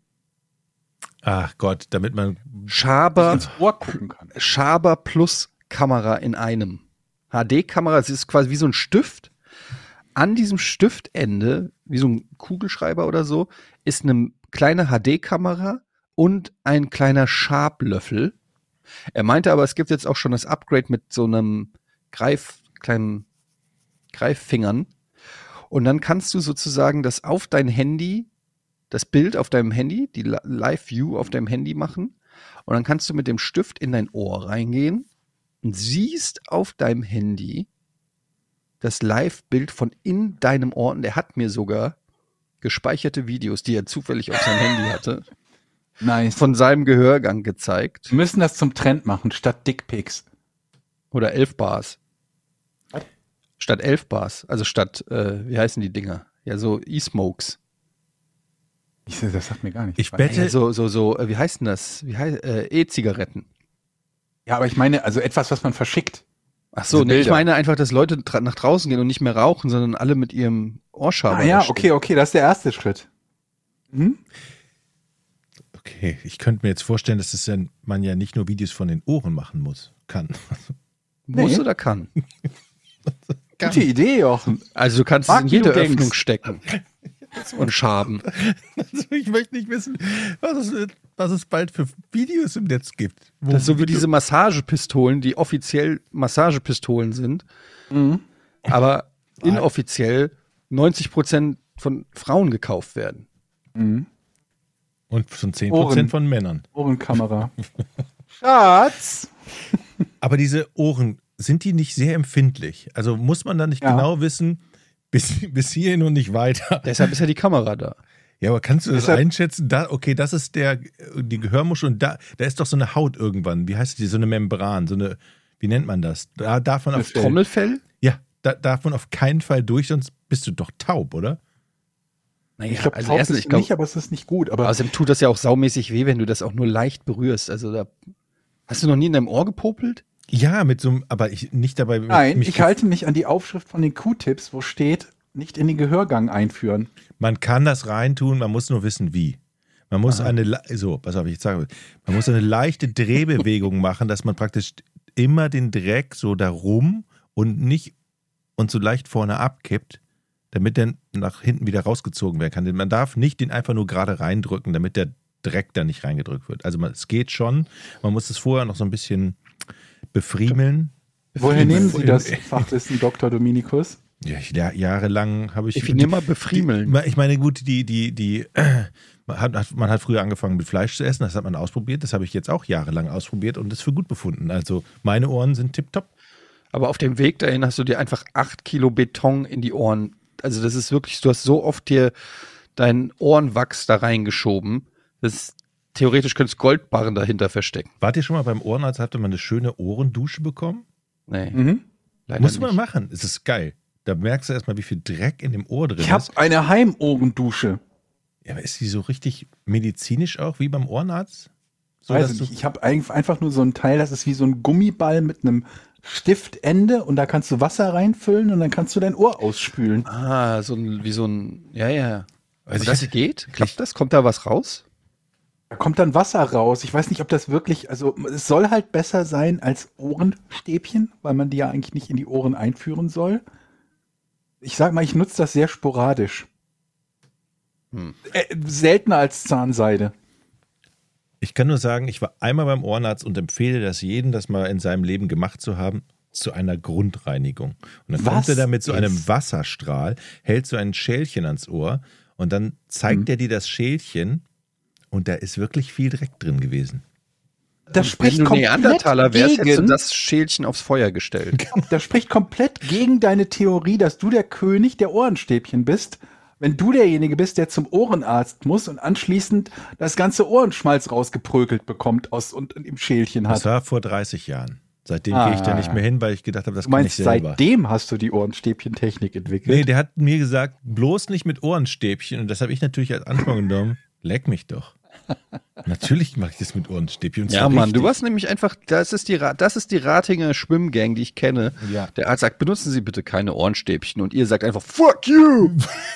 Ach Gott, damit man. Schaber, Ins Ohr gucken kann. Schaber plus Kamera in einem. H D-Kamera, es ist quasi wie so ein Stift. An diesem Stiftende, wie so ein Kugelschreiber oder so, ist eine kleine H D-Kamera und ein kleiner Schablöffel. Er meinte aber, es gibt jetzt auch schon das Upgrade mit so einem Greif, kleinen Greiffingern. Und dann kannst du sozusagen das auf dein Handy, das Bild auf deinem Handy, die Li- Live-View auf deinem Handy machen. Und dann kannst du mit dem Stift in dein Ohr reingehen und siehst auf deinem Handy das Live-Bild von in deinem Ohr. Und er hat mir sogar gespeicherte Videos, die er zufällig auf seinem Handy hatte, Nice. von seinem Gehörgang gezeigt. Wir müssen das zum Trend machen, statt Dickpics. Oder elf Bars. Was? Statt elf Bars. Also statt, äh, wie heißen die Dinger? Ja, so E-Smokes. Ich, das sagt mir gar nichts. Ich bette- Ja, so, so, so, äh, wie heißt denn das? Wie hei- äh, E-Zigaretten. Ja, aber ich meine, also etwas, was man verschickt. Ach so, Diese nee, ich Bilder. meine einfach, dass Leute tra- nach draußen gehen und nicht mehr rauchen, sondern alle mit ihrem Ohrschaber. Ah ja, da stehen. okay, okay, das ist der erste Schritt. Mhm. Okay, ich könnte mir jetzt vorstellen, dass es ja, man ja nicht nur Videos von den Ohren machen muss, kann. Muss Nee. oder kann? Gute Idee, Jochen. Also du kannst Mag, es in wie jede du denkst. Öffnung stecken und schaben. Also ich möchte nicht wissen, was es, was es bald für Videos im Netz gibt. Wo Das ist so wie du- diese Massagepistolen, die offiziell Massagepistolen sind, Mhm. aber inoffiziell neunzig Prozent von Frauen gekauft werden. Mhm. Und schon zehn Prozent Ohren. von Männern. Ohrenkamera. Schatz! Aber diese Ohren, sind die nicht sehr empfindlich? Also muss man da nicht Ja. genau wissen, bis, bis hierhin und nicht weiter? Deshalb ist ja die Kamera da. Ja, aber kannst du das Deshalb- einschätzen? Da, okay, das ist der, die Gehörmuschel und da, da ist doch so eine Haut irgendwann. Wie heißt die? So eine Membran, so eine, wie nennt man das? Da darf man auf, Fell. Trommelfell? ja, da darf man auf keinen Fall durch, sonst bist du doch taub, oder? Naja, Ich glaube, also taub erstens, ist ich glaube, nicht, aber es ist nicht gut. Aber außerdem tut das ja auch saumäßig weh, wenn du das auch nur leicht berührst. Also da, hast du noch nie in deinem Ohr gepopelt? Ja, mit so einem, aber ich nicht dabei. nein, mich ich halte mich an die Aufschrift von den Q-Tips, wo steht, nicht in den Gehörgang einführen. Man kann das reintun, man muss nur wissen, wie. Man muss eine, le- so, pass auf, ich sage, man muss eine leichte Drehbewegung machen, dass man praktisch immer den Dreck so darum und nicht und so leicht vorne abkippt, damit der nach hinten wieder rausgezogen werden kann. Denn man darf nicht den einfach nur gerade reindrücken, damit der Dreck da nicht reingedrückt wird. Also man, es geht schon, man muss es vorher noch so ein bisschen befriemeln. Woher nehmen Sie das Fachwissen, Doktor Dominikus? Ja, ich, ja, jahrelang habe ich. Definier mal befriemeln. Die, ich meine, gut, die, die, die, man hat, man hat früher angefangen mit Fleisch zu essen, das hat man ausprobiert, das habe ich jetzt auch jahrelang ausprobiert und das für gut befunden. Also meine Ohren sind tipptopp. Aber auf dem Weg dahin hast du dir einfach acht Kilo Beton in die Ohren. Also das ist wirklich, du hast so oft dir deinen Ohrenwachs da reingeschoben. Das ist, theoretisch könntest du Goldbarren dahinter verstecken. Wart ihr schon mal beim Ohrenarzt, habt ihr mal eine schöne Ohrendusche bekommen? Nee, Mhm. leider Muss nicht. man machen, es ist geil. Da merkst du erstmal, wie viel Dreck in dem Ohr drin Ich habe ist. eine Heimohrendusche. Ja, aber ist die so richtig medizinisch auch, wie beim Ohrenarzt? So, Weiß dass ich du- nicht. Ich habe einfach nur so ein Teil, das ist wie so ein Gummiball mit einem Stiftende und da kannst du Wasser reinfüllen und dann kannst du dein Ohr ausspülen. Ah, so ein, wie so ein, ja, ja. Also Und ich das hätte- geht? Klappt das? Kommt da was raus? Da kommt dann Wasser raus. Ich weiß nicht, ob das wirklich, also es soll halt besser sein als Ohrenstäbchen, weil man die ja eigentlich nicht in die Ohren einführen soll. Ich sag mal, ich nutze das sehr sporadisch. Hm. Äh, seltener als Zahnseide. Ich kann nur sagen, ich war einmal beim Ohrenarzt und empfehle das jedem, das mal in seinem Leben gemacht zu haben, zu einer Grundreinigung. Und dann Was kommt er da mit so einem ist- Wasserstrahl, hält so ein Schälchen ans Ohr und dann zeigt Mhm. er dir das Schälchen und da ist wirklich viel Dreck drin gewesen. Das Wenn spricht du komplett Neandertaler wärst, hättest du gegen, das Schälchen aufs Feuer gestellt. das spricht komplett gegen deine Theorie, dass du der König der Ohrenstäbchen bist, wenn du derjenige bist, der zum Ohrenarzt muss und anschließend das ganze Ohrenschmalz rausgeprökelt bekommt aus und, und im Schälchen Das hat. war vor dreißig Jahren. Seitdem Ah. gehe ich da nicht mehr hin, weil ich gedacht habe, das Du kann ich meinst, selber. seitdem hast du die Ohrenstäbchentechnik entwickelt? Nee, der hat mir gesagt, bloß nicht mit Ohrenstäbchen. Und das habe ich natürlich als Anfang genommen. Leck mich doch. Natürlich mache ich das mit Ohrenstäbchen. und Ja, zwar Mann, du richtig. warst nämlich einfach, das ist die, Ra- das ist die Ratinger Schwimmgang, die ich kenne. Ja. Der Arzt sagt, benutzen Sie bitte keine Ohrenstäbchen. Und ihr sagt einfach, fuck you!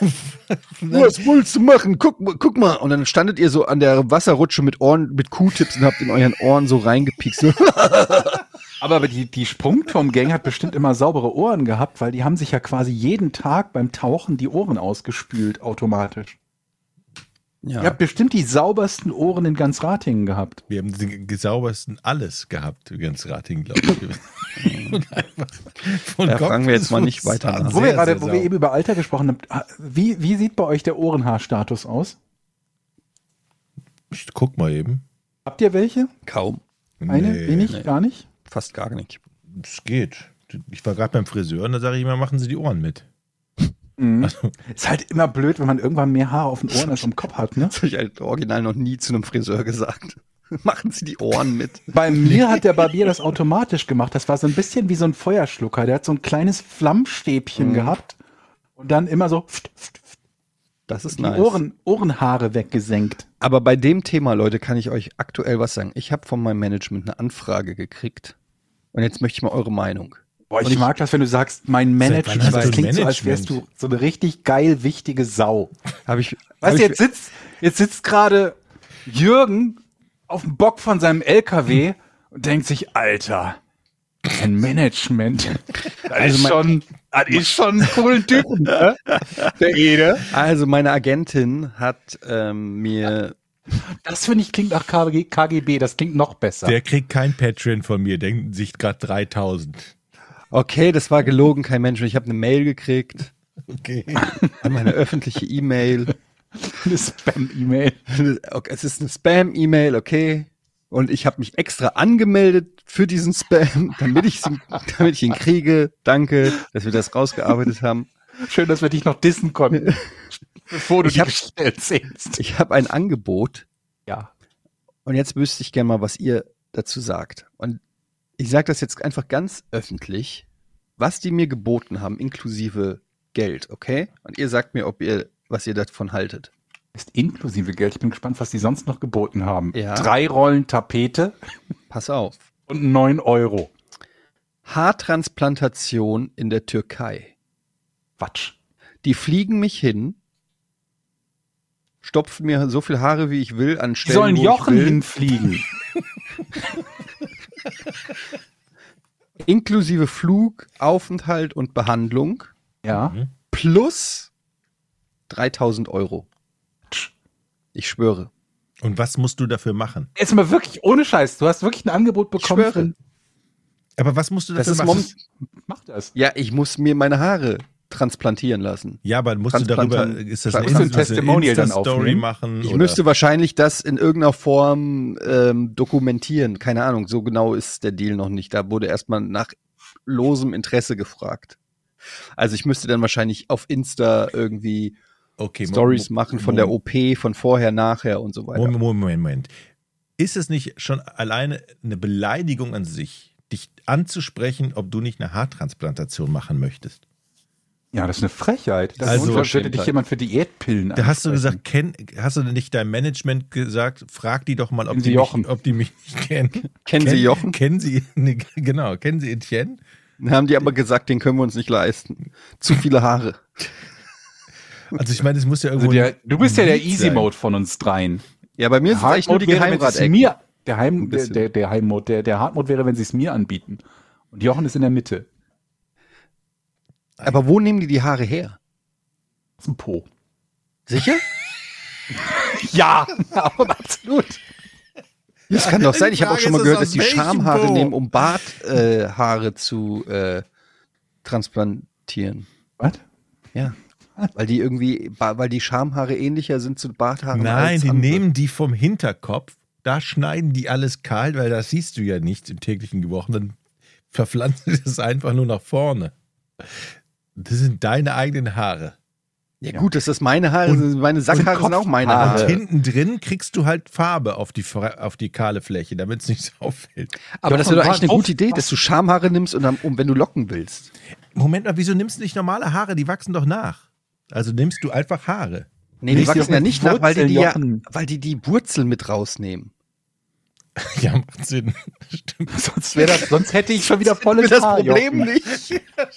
Was willst du machen? Guck, mal- guck mal. Und dann standet ihr so an der Wasserrutsche mit Ohren, mit Q-Tips und habt in euren Ohren so reingepiekst. Aber, aber die, die Sprungturmgang hat bestimmt immer saubere Ohren gehabt, weil die haben sich ja quasi jeden Tag beim Tauchen die Ohren ausgespült automatisch. Ihr habt bestimmt die saubersten Ohren in ganz Ratingen gehabt. Wir haben die saubersten alles gehabt, ganz Rating, glaube ich. Und einfach von Da Kopf fragen wir jetzt bis mal Fuß nicht weiter sah nach. Wo wir sehr, gerade, sehr wo wir sauber. eben über Alter gesprochen haben, wie, wie sieht bei euch der Ohrenhaarstatus aus? Ich guck mal eben. Habt ihr welche? Kaum. Eine? Nee, Wenig? nee. Gar nicht? Fast gar nicht. Es geht. Ich war gerade beim Friseur und da sage ich immer, machen Sie die Ohren mit. Mhm. Ist halt immer blöd, wenn man irgendwann mehr Haare auf den Ohren als am Kopf hat, ne? Das habe ich halt original noch nie zu einem Friseur gesagt. Machen Sie die Ohren mit. Bei mir hat der Barbier das automatisch gemacht. Das war so ein bisschen wie so ein Feuerschlucker. Der hat so ein kleines Flammstäbchen Mhm. gehabt und dann immer so Das ist die nice. Ohren, Ohrenhaare weggesenkt. Aber bei dem Thema, Leute, kann ich euch aktuell was sagen. Ich habe von meinem Management eine Anfrage gekriegt. Und jetzt möchte ich mal eure Meinung. Boah, ich, Und ich- mag das, wenn du sagst, mein wann Management. hast Das du klingt so, als wärst du Management? so eine richtig geil wichtige Sau. Habe ich. Weißt hab du, ich jetzt sitzt, jetzt sitzt gerade Jürgen auf dem Bock von seinem L K W und denkt sich, Alter, ein Management. Das Also ist mein- schon, das ist schon ein cooler Typ, ne? Der Ede. Also meine Agentin hat ähm, mir. Das finde ich klingt nach K G K G B, das klingt noch besser. Der kriegt kein Patreon von mir, denken sich gerade dreitausend. Okay, das war gelogen, kein Mensch. Und ich habe eine Mail gekriegt Okay. an meine öffentliche E-Mail. Eine Spam-E-Mail. Okay, es ist eine Spam-E-Mail, okay. Und ich habe mich extra angemeldet für diesen Spam, damit ich, damit ich ihn kriege. Danke, dass wir das rausgearbeitet haben. Schön, dass wir dich noch dissen konnten, bevor du Ich die hab- Geschichte erzählst. Ich habe ein Angebot Ja. und jetzt wüsste ich gerne mal, was ihr dazu sagt. Und ich sage das jetzt einfach ganz öffentlich, was die mir geboten haben, inklusive Geld, okay? Und ihr sagt mir, ob ihr, was ihr davon haltet. Ist inklusive Geld. Ich bin gespannt, was die sonst noch geboten haben. Ja. Drei Rollen Tapete Pass auf. und neun Euro. Haartransplantation in der Türkei. Quatsch. Die fliegen mich hin, stopfen mir so viel Haare, wie ich will, an Die Stellen, sollen wo Jochen ich will, hinfliegen. inklusive Flug, Aufenthalt und Behandlung, Ja. plus dreitausend Euro. Ich schwöre. Und was musst du dafür machen? Jetzt mal wirklich, ohne Scheiß, du hast wirklich ein Angebot bekommen. schwöre. für ein- Aber was musst du Das dafür ist machen? mom- Mach das. Ja, ich muss mir meine Haare transplantieren lassen. Ja, aber musst du darüber, Transplantan- ist das Musst eine du ein Insta- Testimonial dann Insta-Story aufnehmen? machen? Ich oder? müsste wahrscheinlich das in irgendeiner Form ähm, dokumentieren. Keine Ahnung, so genau ist der Deal noch nicht. Da wurde erstmal nach losem Interesse gefragt. Also ich müsste dann wahrscheinlich auf Insta irgendwie okay, Stories Mo- machen von Mo- der O P, von vorher, nachher und so weiter. Moment, Moment, Moment. Ist es nicht schon alleine eine Beleidigung an sich, dich anzusprechen, ob du nicht eine Haartransplantation machen möchtest? Ja, das ist eine Frechheit. Das Also- ist, als würde dich jemand für Diätpillen Da hast du ansprechen. gesagt, kenn, hast du denn nicht dein Management gesagt, frag die doch mal, ob Kennen die, Sie Jochen? mich, ob die mich nicht kennen. Kennen Sie Jochen? Kennen Sie, nee, genau, kennen Sie Etienne? Dann haben die aber gesagt, den können wir uns nicht leisten. Zu viele Haare. Also ich meine, es muss ja irgendwo... Also der, du bist ja der ein Lied Easy sein. Mode von uns dreien. Ja, bei mir ist es eigentlich nur die Wäre, wenn sie es Geheimratecke. mir, der Heim, Ein der, bisschen. der, der Heimmode, der, der Hardmode wäre, wenn sie es mir anbieten. Und Jochen ist in der Mitte. Aber wo nehmen die die Haare her? Aus dem Po. Sicher? Ja, aber absolut. Das kann doch sein. Ich habe auch Frage schon mal ist, gehört, aus dass die welchem Schamhaare Po? nehmen, um Barthaare äh, Haare zu äh, transplantieren. Was? Ja. Weil die irgendwie, ba- weil die Schamhaare ähnlicher sind zu Barthaaren. Nein, als die andere. nehmen die vom Hinterkopf, da schneiden die alles kahl, weil das siehst du ja nicht im täglichen Gebrauch. Dann verpflanzen sie das einfach nur nach vorne. Das sind deine eigenen Haare. Ja, gut, dass das meine Haare Und- sind. Meine Sackhaare sind auch meine Kopfhaare. Und Haare. hinten drin kriegst du halt Farbe auf die, Fra- auf die kahle Fläche, damit es nicht so auffällt. Aber das Jochen, wäre doch eigentlich eine was- gute Idee, dass du Schamhaare nimmst und dann, um, wenn du locken willst. Moment mal, wieso nimmst du nicht normale Haare? Die wachsen doch nach. Also nimmst du einfach Haare. Nee, die Nicht wachsen die ja nicht nach, weil die, die ja, Wurzeln, Jochen. weil die die Wurzeln mit rausnehmen. Ja, macht Sinn. Stimmt. Sonst, wäre das, sonst hätte ich schon wieder volles Das Haar, Problem Jochen. nicht.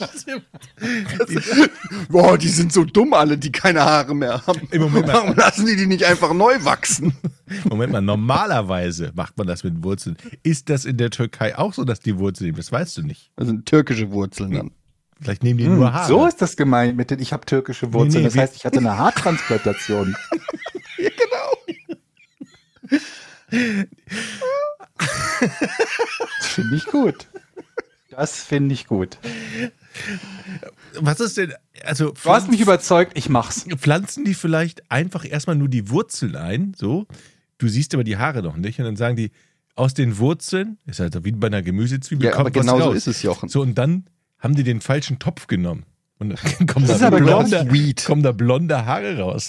Boah, die sind so dumm alle, die keine Haare mehr haben. Im Moment mal. Warum lassen die die nicht einfach neu wachsen? Moment mal, normalerweise macht man das mit Wurzeln. Ist das in der Türkei auch so, dass die Wurzeln nehmen? Das weißt du nicht. Das sind türkische Wurzeln dann. Vielleicht nehmen die nur Haare. So ist das gemeint mit den, ich habe türkische Wurzeln. Nee, nee, das wir- heißt, ich hatte eine Haartransplantation. Ja, genau. Das finde ich gut. Das finde ich gut. Was ist denn, also Du hast mich überzeugt, ich mach's. pflanzen die vielleicht einfach erstmal nur die Wurzeln ein, so, du siehst aber die Haare noch nicht und dann sagen die, aus den Wurzeln, ist halt wie bei einer Gemüsezwiebel, Ja, aber kommt was genau so raus. ist es, Jochen. So, und dann haben die den falschen Topf genommen. Und dann kommen, Das da, ist aber, glaub blonde, ich, Weed. kommen da blonde Haare raus.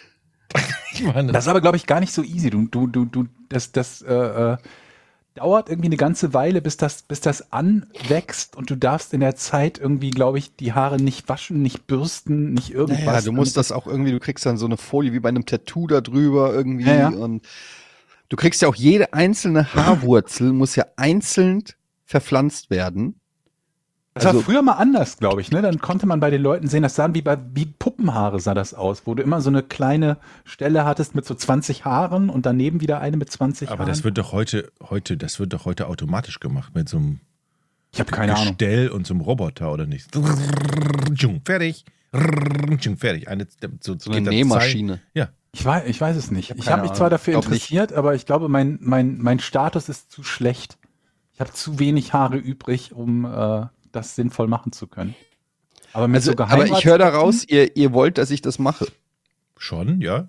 Ich meine, Das ist aber, glaube ich, gar nicht so easy. Du, du, du, du, das, das äh, äh, dauert irgendwie eine ganze Weile, bis das, bis das anwächst und du darfst in der Zeit irgendwie, glaube ich, die Haare nicht waschen, nicht bürsten, nicht irgendwas. Ja, du musst das auch irgendwie, du kriegst dann so eine Folie wie bei einem Tattoo da drüber irgendwie Ja, ja. und du kriegst ja auch jede einzelne Haarwurzel muss ja einzeln verpflanzt werden. Das war also- früher mal anders, glaube ich. Ne? Dann konnte man bei den Leuten sehen, das sahen wie bei wie Puppenhaare sah das aus, wo du immer so eine kleine Stelle hattest mit so zwanzig Haaren und daneben wieder eine mit zwanzig aber Haaren. das wird doch heute, heute, das wird doch heute automatisch gemacht mit so einem ich habe keine Ahnung. Gestell und so einem Roboter oder nicht. Fertig. Fertig. Eine, so, So eine geht das Nähmaschine. Zeit- Ja. Ich weiß, ich weiß es nicht. hab Ich keine habe mich Ahnung. zwar dafür Glaub nicht. interessiert, aber ich glaube, mein, mein, mein Status ist zu schlecht. Ich habe zu wenig Haare übrig, um äh, das sinnvoll machen zu können. Aber mit Also, so aber ich höre Geheimratsecken- daraus, ihr, ihr wollt, dass ich das mache. Schon, ja.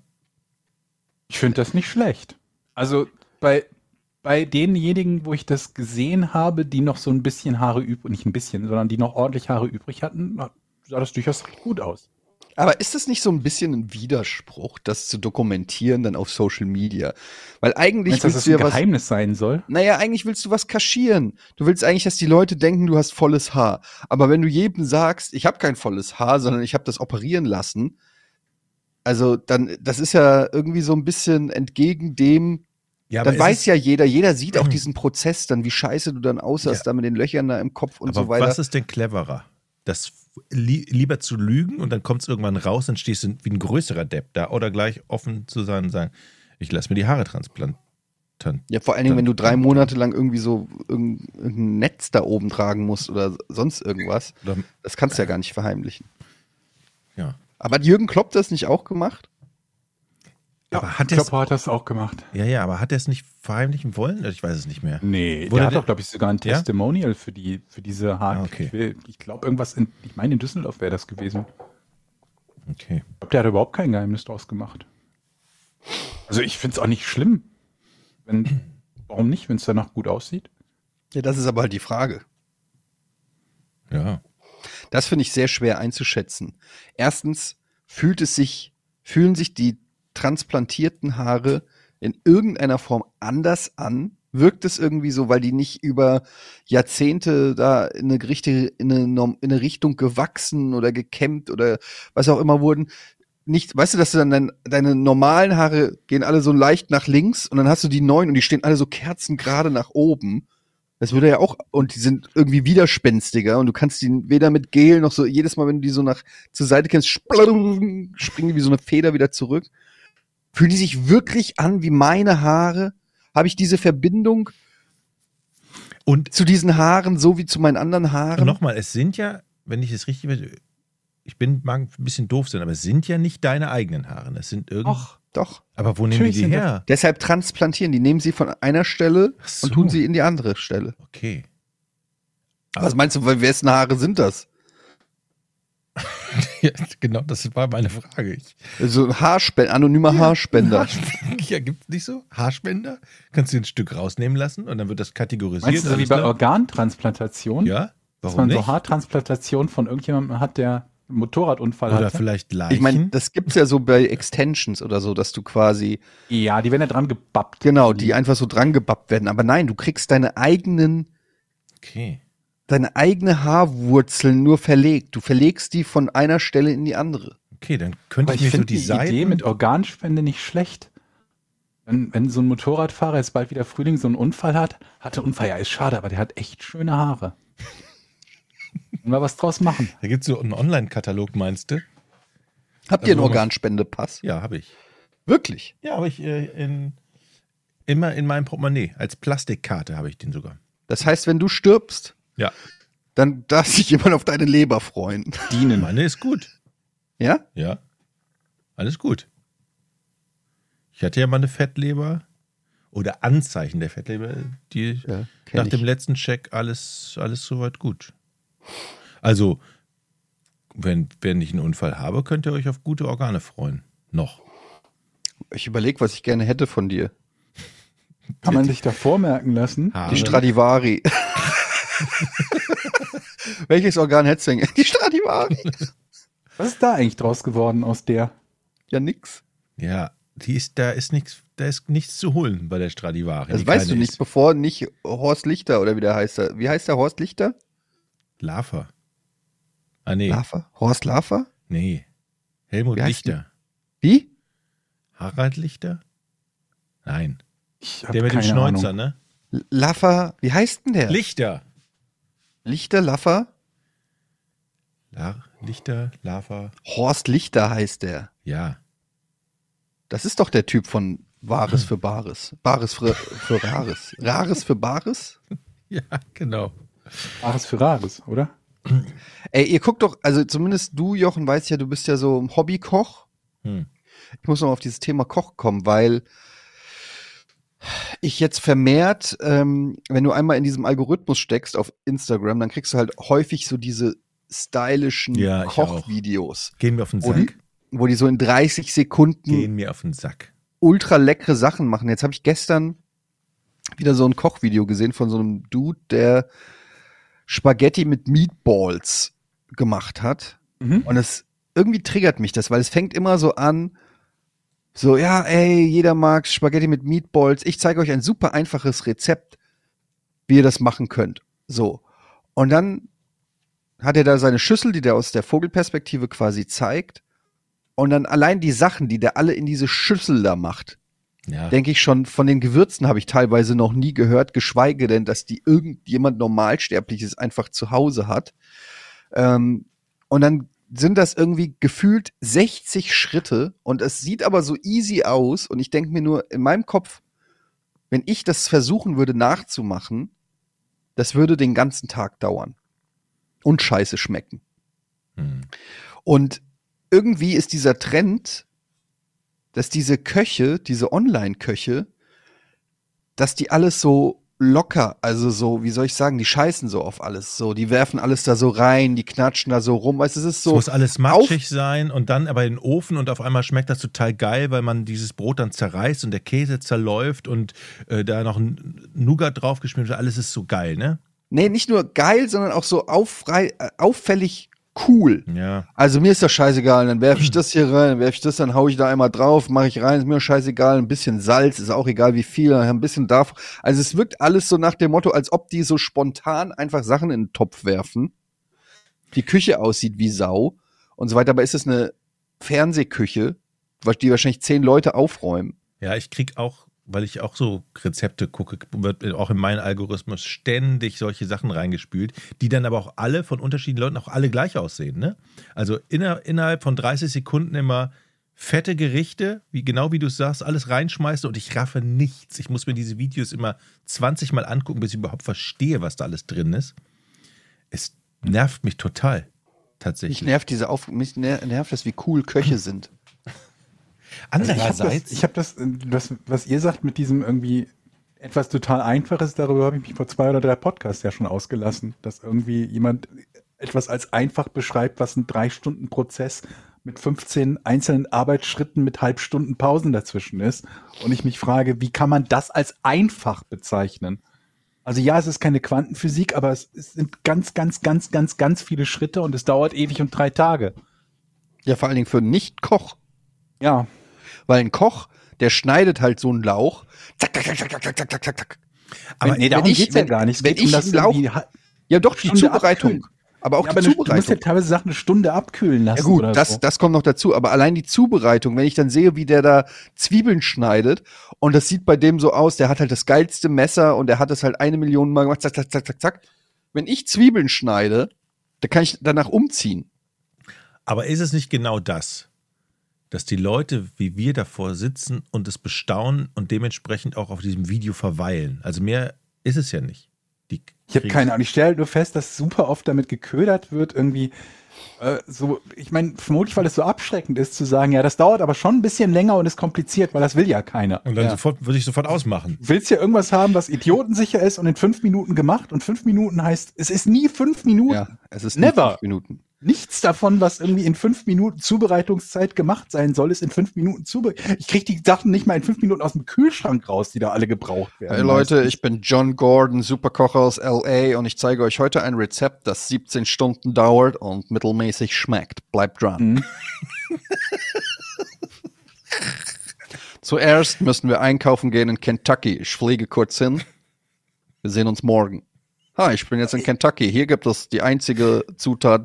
Ich finde das nicht schlecht. Also bei, bei denjenigen, wo ich das gesehen habe, die noch so ein bisschen Haare übrig, nicht ein bisschen, sondern die noch ordentlich Haare übrig hatten, sah das durchaus recht gut aus. Aber ist das nicht so ein bisschen ein Widerspruch, das zu dokumentieren dann auf Social Media? Weil eigentlich Meinst du, dass willst das du ja ein was. Geheimnis sein soll? Naja, eigentlich willst du was kaschieren. Du willst eigentlich, dass die Leute denken, du hast volles Haar. Aber wenn du jedem sagst, ich habe kein volles Haar, sondern ich habe das operieren lassen, also dann, das ist ja irgendwie so ein bisschen entgegen dem, Ja, dann es weiß ist- ja jeder, jeder sieht auch diesen Prozess dann, wie scheiße du dann aussahst, Ja. da mit den Löchern da im Kopf und aber so weiter. was ist denn cleverer? Das li lieber zu lügen und dann kommt es irgendwann raus, dann stehst du wie ein größerer Depp da oder gleich offen zu sein und sagen, ich lasse mir die Haare transplantieren. Ja, vor allen Dingen, Dann- wenn du drei Monate lang irgendwie so irgend- irgendein Netz da oben tragen musst oder sonst irgendwas, Oder, das kannst du ja gar nicht verheimlichen. ja. Aber hat Jürgen Klopp das nicht auch gemacht? Aber hat er's- Klopper hat das auch gemacht. Ja, ja, aber hat er es nicht verheimlichen wollen? Ich weiß es nicht mehr. Nee, Wurde der hat der- doch, glaube ich, sogar ein Ja? Testimonial für die für diese Haar. Ah, okay. Ich, will- ich glaube, irgendwas in, ich meine, in Düsseldorf wäre das gewesen. Okay. Ich glaube, der hat überhaupt kein Geheimnis draus gemacht. Also ich finde es auch nicht schlimm. Wenn, warum nicht, wenn es danach gut aussieht? Ja, das ist aber halt die Frage. Ja. Das finde ich sehr schwer einzuschätzen. Erstens fühlt es sich, fühlen sich die transplantierten Haare in irgendeiner Form anders an wirkt es irgendwie so, weil die nicht über Jahrzehnte da in eine, Gerichte, in eine, Norm- in eine Richtung gewachsen oder gekämmt oder was auch immer wurden. Nicht, weißt du, dass du dann dein, deine normalen Haare gehen alle so leicht nach links und dann hast du die neuen und die stehen alle so kerzengerade nach oben. Das würde ja auch, und die sind irgendwie widerspenstiger und du kannst die weder mit Gel noch so, jedes Mal, wenn du die so nach zur Seite kennst, springen die wie so eine Feder wieder zurück. Fühlen die sich wirklich an wie meine Haare? Habe ich diese Verbindung Und zu diesen Haaren, so wie zu meinen anderen Haaren? nochmal, es sind ja, wenn ich es richtig weiß, ich bin, mag ein bisschen doof sein, aber es sind ja nicht deine eigenen Haare. Es sind irgendwie. Ach, Doch. Aber wo nehmen die Natürlich die sind her? Deshalb transplantieren. Die nehmen sie von einer Stelle Ach so. und tun sie in die andere Stelle. Okay. Was meinst du, wessen Haare sind das? Ja, genau, das war meine Frage. Ich, So ein Haarspender, anonymer Haarspender. Haarspender. Ja, gibt's nicht so? Haarspender? Kannst du ein Stück rausnehmen lassen und dann wird das kategorisiert. meinst du so wie alles bei klar? Organtransplantation? Ja? Dass Warum man nicht? so Haartransplantation von irgendjemandem hat, der einen Motorradunfall Oder hatte? vielleicht Leichen? Ich meine, das gibt's ja so bei Extensions oder so, dass du quasi, Ja, die werden ja dran gebappt. genau, die einfach so dran gebappt werden. Aber nein, du kriegst deine eigenen, Okay. deine eigene Haarwurzeln nur verlegt. Du verlegst die von einer Stelle in die andere. Okay, dann könnte Aber ich ich mir so finde die, die Seiten. Idee mit Organspende nicht schlecht. Wenn, wenn so ein Motorradfahrer jetzt bald wieder Frühling so einen Unfall hat, hatte einen Unfall, ja, ist schade, aber der hat echt schöne Haare. Mal was draus machen. Da gibt es so einen Online-Katalog, meinst du? Habt ihr einen Also, Organspendepass? Ja, habe ich. Wirklich? Ja, habe ich äh, in, immer in meinem Portemonnaie. Als Plastikkarte habe ich den sogar. Das heißt, wenn du stirbst, Ja. dann darf sich jemand auf deine Leber freuen. Dienen. Meine ist gut. Ja? Ja. Alles gut. Ich hatte ja mal eine Fettleber oder Anzeichen der Fettleber, die Ja, kenn nach ich. dem letzten Check alles, alles soweit gut. Also, wenn, wenn ich einen Unfall habe, könnt ihr euch auf gute Organe freuen. Noch. Ich überlege, was ich gerne hätte von dir. Kann man sich da vormerken lassen? Haare. Die Stradivari. Welches Organ hättest du denn? Die Stradivari. Was ist da eigentlich draus geworden aus der? Ja, nix. Ja, die ist, da ist nichts, da ist nichts zu holen bei der Stradivari. Das die weißt keine du nicht, ist. bevor nicht Horst Lichter oder wie der heißt. Er. Wie heißt der Horst Lichter? Lava. Ah, nee. Lava? Horst Lava? Nee. Helmut Wie heißt Lichter. Wie? Harald Lichter? Nein. Ich hab Der mit dem keine Schnäuzer, Ahnung. ne? L- Laffa, wie heißt denn der? Lichter. Lichter, Laffa? La Lichter, Lava. Horst Lichter heißt der. Ja. Das ist doch der Typ von Wahres für Bares. Bares für, für Rares. Rares für Bares? Ja, genau. Rares für Rares, oder? Ey, ihr guckt doch, also zumindest du, Jochen, weißt ja, du bist ja so ein Hobbykoch. Hm. Ich muss noch mal auf dieses Thema Koch kommen, weil ich jetzt vermehrt, ähm, wenn du einmal in diesem Algorithmus steckst auf Instagram, dann kriegst du halt häufig so diese stylischen Ja, ich Kochvideos, Gehen wir auf den wo die, Sack. wo die so in dreißig Sekunden Gehen mir auf den Sack. ultra leckere Sachen machen. Jetzt habe ich gestern wieder so ein Kochvideo gesehen von so einem Dude, der Spaghetti mit Meatballs gemacht hat. Mhm. Und es irgendwie triggert mich das, weil es fängt immer so an, so, ja, ey, jeder mag Spaghetti mit Meatballs. Ich zeige euch ein super einfaches Rezept, wie ihr das machen könnt. So. Und dann hat er da seine Schüssel, die der aus der Vogelperspektive quasi zeigt. Und dann allein die Sachen, die der alle in diese Schüssel da macht, Ja. denke ich schon, von den Gewürzen habe ich teilweise noch nie gehört, geschweige denn, dass die irgendjemand Normalsterbliches einfach zu Hause hat. Ähm, und dann sind das irgendwie gefühlt sechzig Schritte und es sieht aber so easy aus und ich denke mir nur in meinem Kopf, wenn ich das versuchen würde nachzumachen, das würde den ganzen Tag dauern und scheiße schmecken. Hm. Und irgendwie ist dieser Trend, dass diese Köche, diese Online-Köche, dass die alles so locker, also so, wie soll ich sagen, die scheißen so auf alles, so, die werfen alles da so rein, die knatschen da so rum, weißt du, es ist Es so, muss alles matschig sein und dann aber in den Ofen und auf einmal schmeckt das total geil, weil man dieses Brot dann zerreißt und der Käse zerläuft und äh, da noch ein Nougat draufgeschmiert wird. Alles ist so geil, ne? nee, nicht nur geil, sondern auch so auffrei, äh, auffällig cool. Ja. Also mir ist das scheißegal, dann werfe ich das hier rein, dann werfe ich das, dann hau ich da einmal drauf, mache ich rein, ist mir scheißegal, ein bisschen Salz, ist auch egal wie viel, ein bisschen davon. Also es wirkt alles so nach dem Motto, als ob die so spontan einfach Sachen in den Topf werfen. Die Küche aussieht wie Sau und so weiter, aber ist es eine Fernsehküche, die wahrscheinlich zehn Leute aufräumen. Ja, ich krieg auch, weil ich auch so Rezepte gucke, wird auch in meinen Algorithmus ständig solche Sachen reingespült, die dann aber auch alle von unterschiedlichen Leuten auch alle gleich aussehen. Ne? Also inner, innerhalb von dreißig Sekunden immer fette Gerichte, wie genau wie du es sagst, alles reinschmeißen und ich raffe nichts. Ich muss mir diese Videos immer zwanzig Mal angucken, bis ich überhaupt verstehe, was da alles drin ist. Es nervt mich total, tatsächlich. Mich nervt diese Auf mich ner nervt das, wie cool Köche sind. Andererseits, ich habe das, ich hab das, das, was ihr sagt mit diesem irgendwie etwas total Einfaches, darüber habe ich mich vor zwei oder drei Podcasts ja schon ausgelassen, dass irgendwie jemand etwas als einfach beschreibt, was ein drei Stunden Prozess mit fünfzehn einzelnen Arbeitsschritten mit halb Stunden Pausen dazwischen ist und ich mich frage, wie kann man das als einfach bezeichnen? Also ja, es ist keine Quantenphysik, aber es, es sind ganz, ganz, ganz, ganz, ganz viele Schritte und es dauert ewig und drei Tage. Ja, vor allen Dingen für einen Nicht-Koch. Ja. Weil ein Koch, der schneidet halt so einen Lauch. Zack, zack, zack, zack, zack, zack, zack, zack. Aber nee, darum ich, geht's wenn, ja gar nicht. Es wenn geht um ich das einen Lauch, irgendwie ha- ja doch, die Stunde Zubereitung. abkühlen. Aber auch Ja, die aber eine, du Zubereitung. musst ja teilweise Sachen eine Stunde abkühlen lassen. Ja gut, oder das, so. das kommt noch dazu. Aber allein die Zubereitung, wenn ich dann sehe, wie der da Zwiebeln schneidet und das sieht bei dem so aus, der hat halt das geilste Messer und der hat das halt eine Million Mal gemacht, zack, zack, zack, zack, zack. Wenn ich Zwiebeln schneide, dann kann ich danach umziehen. aber ist es nicht genau das, dass die Leute wie wir davor sitzen und es bestaunen und dementsprechend auch auf diesem Video verweilen? Also mehr ist es ja nicht. Die Ich habe kriegen- keine Ahnung. Ich stelle nur fest, dass super oft damit geködert wird, irgendwie äh, so, ich meine, vermutlich, weil es so abschreckend ist, zu sagen, ja, das dauert aber schon ein bisschen länger und ist kompliziert, weil das will ja keiner. Und dann ja. sofort, würde ich sofort ausmachen. Du willst ja irgendwas haben, was idiotensicher ist und in fünf Minuten gemacht und fünf Minuten heißt, es ist nie fünf Minuten. Ja, es ist Never. nicht fünf Minuten. Nichts davon, was irgendwie in fünf Minuten Zubereitungszeit gemacht sein soll, ist in fünf Minuten zubereitet. Ich kriege die Sachen nicht mal in fünf Minuten aus dem Kühlschrank raus, die da alle gebraucht werden. Hey Leute, ich bin John Gordon, Superkoch aus L A und ich zeige euch heute ein Rezept, das siebzehn Stunden dauert und mittelmäßig schmeckt. Bleibt dran. Mhm. Zuerst müssen wir einkaufen gehen in Kentucky. Ich fliege kurz hin. Wir sehen uns morgen. Hi, ich bin jetzt in Kentucky. Hier gibt es die einzige Zutat.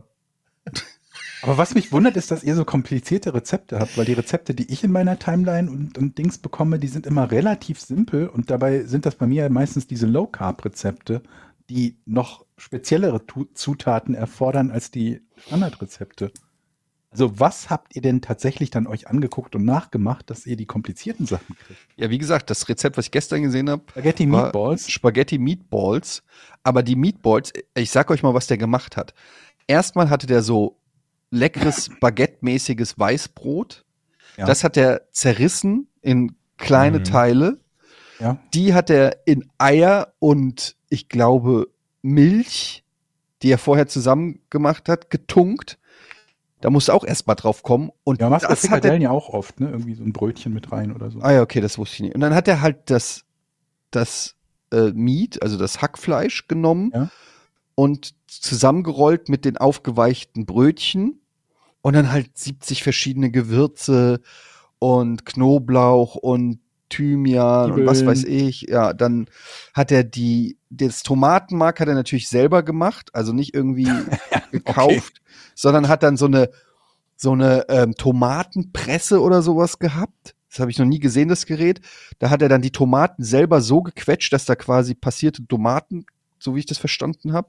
Aber was mich wundert, ist, dass ihr so komplizierte Rezepte habt, weil die Rezepte, die ich in meiner Timeline und, und Dings bekomme, die sind immer relativ simpel und dabei sind das bei mir meistens diese Low-Carb-Rezepte, die noch speziellere Tu- Zutaten erfordern als die Standardrezepte. Also was habt ihr denn tatsächlich dann euch angeguckt und nachgemacht, dass ihr die komplizierten Sachen kriegt? Ja, wie gesagt, das Rezept, was ich gestern gesehen habe, Spaghetti war Meatballs? Spaghetti Meatballs. Aber die Meatballs, ich sag euch mal, was der gemacht hat. Erstmal hatte der so leckeres Baguette-mäßiges Weißbrot. Ja. Das hat er zerrissen in kleine Mhm. Teile. Ja. Die hat er in Eier und ich glaube Milch, die er vorher zusammen gemacht hat, getunkt. Da musst du auch erst mal drauf kommen. Und Ja, machst du das hat er, Frikadellen ja auch oft, ne? Irgendwie so ein Brötchen mit rein oder so. ah ja, okay, das wusste ich nicht. Und dann hat er halt das, das äh, Meat, also das Hackfleisch genommen Ja. und zusammengerollt mit den aufgeweichten Brötchen und dann halt siebzig verschiedene Gewürze und Knoblauch und Thymian und was Zwiebeln. weiß ich. Ja, dann hat er die, das Tomatenmark hat er natürlich selber gemacht, also nicht irgendwie gekauft, sondern hat dann so eine, so eine ähm, Tomatenpresse oder sowas gehabt. Das habe ich noch nie gesehen, das Gerät. Da hat er dann die Tomaten selber so gequetscht, dass da quasi passierte Tomaten, so wie ich das verstanden habe,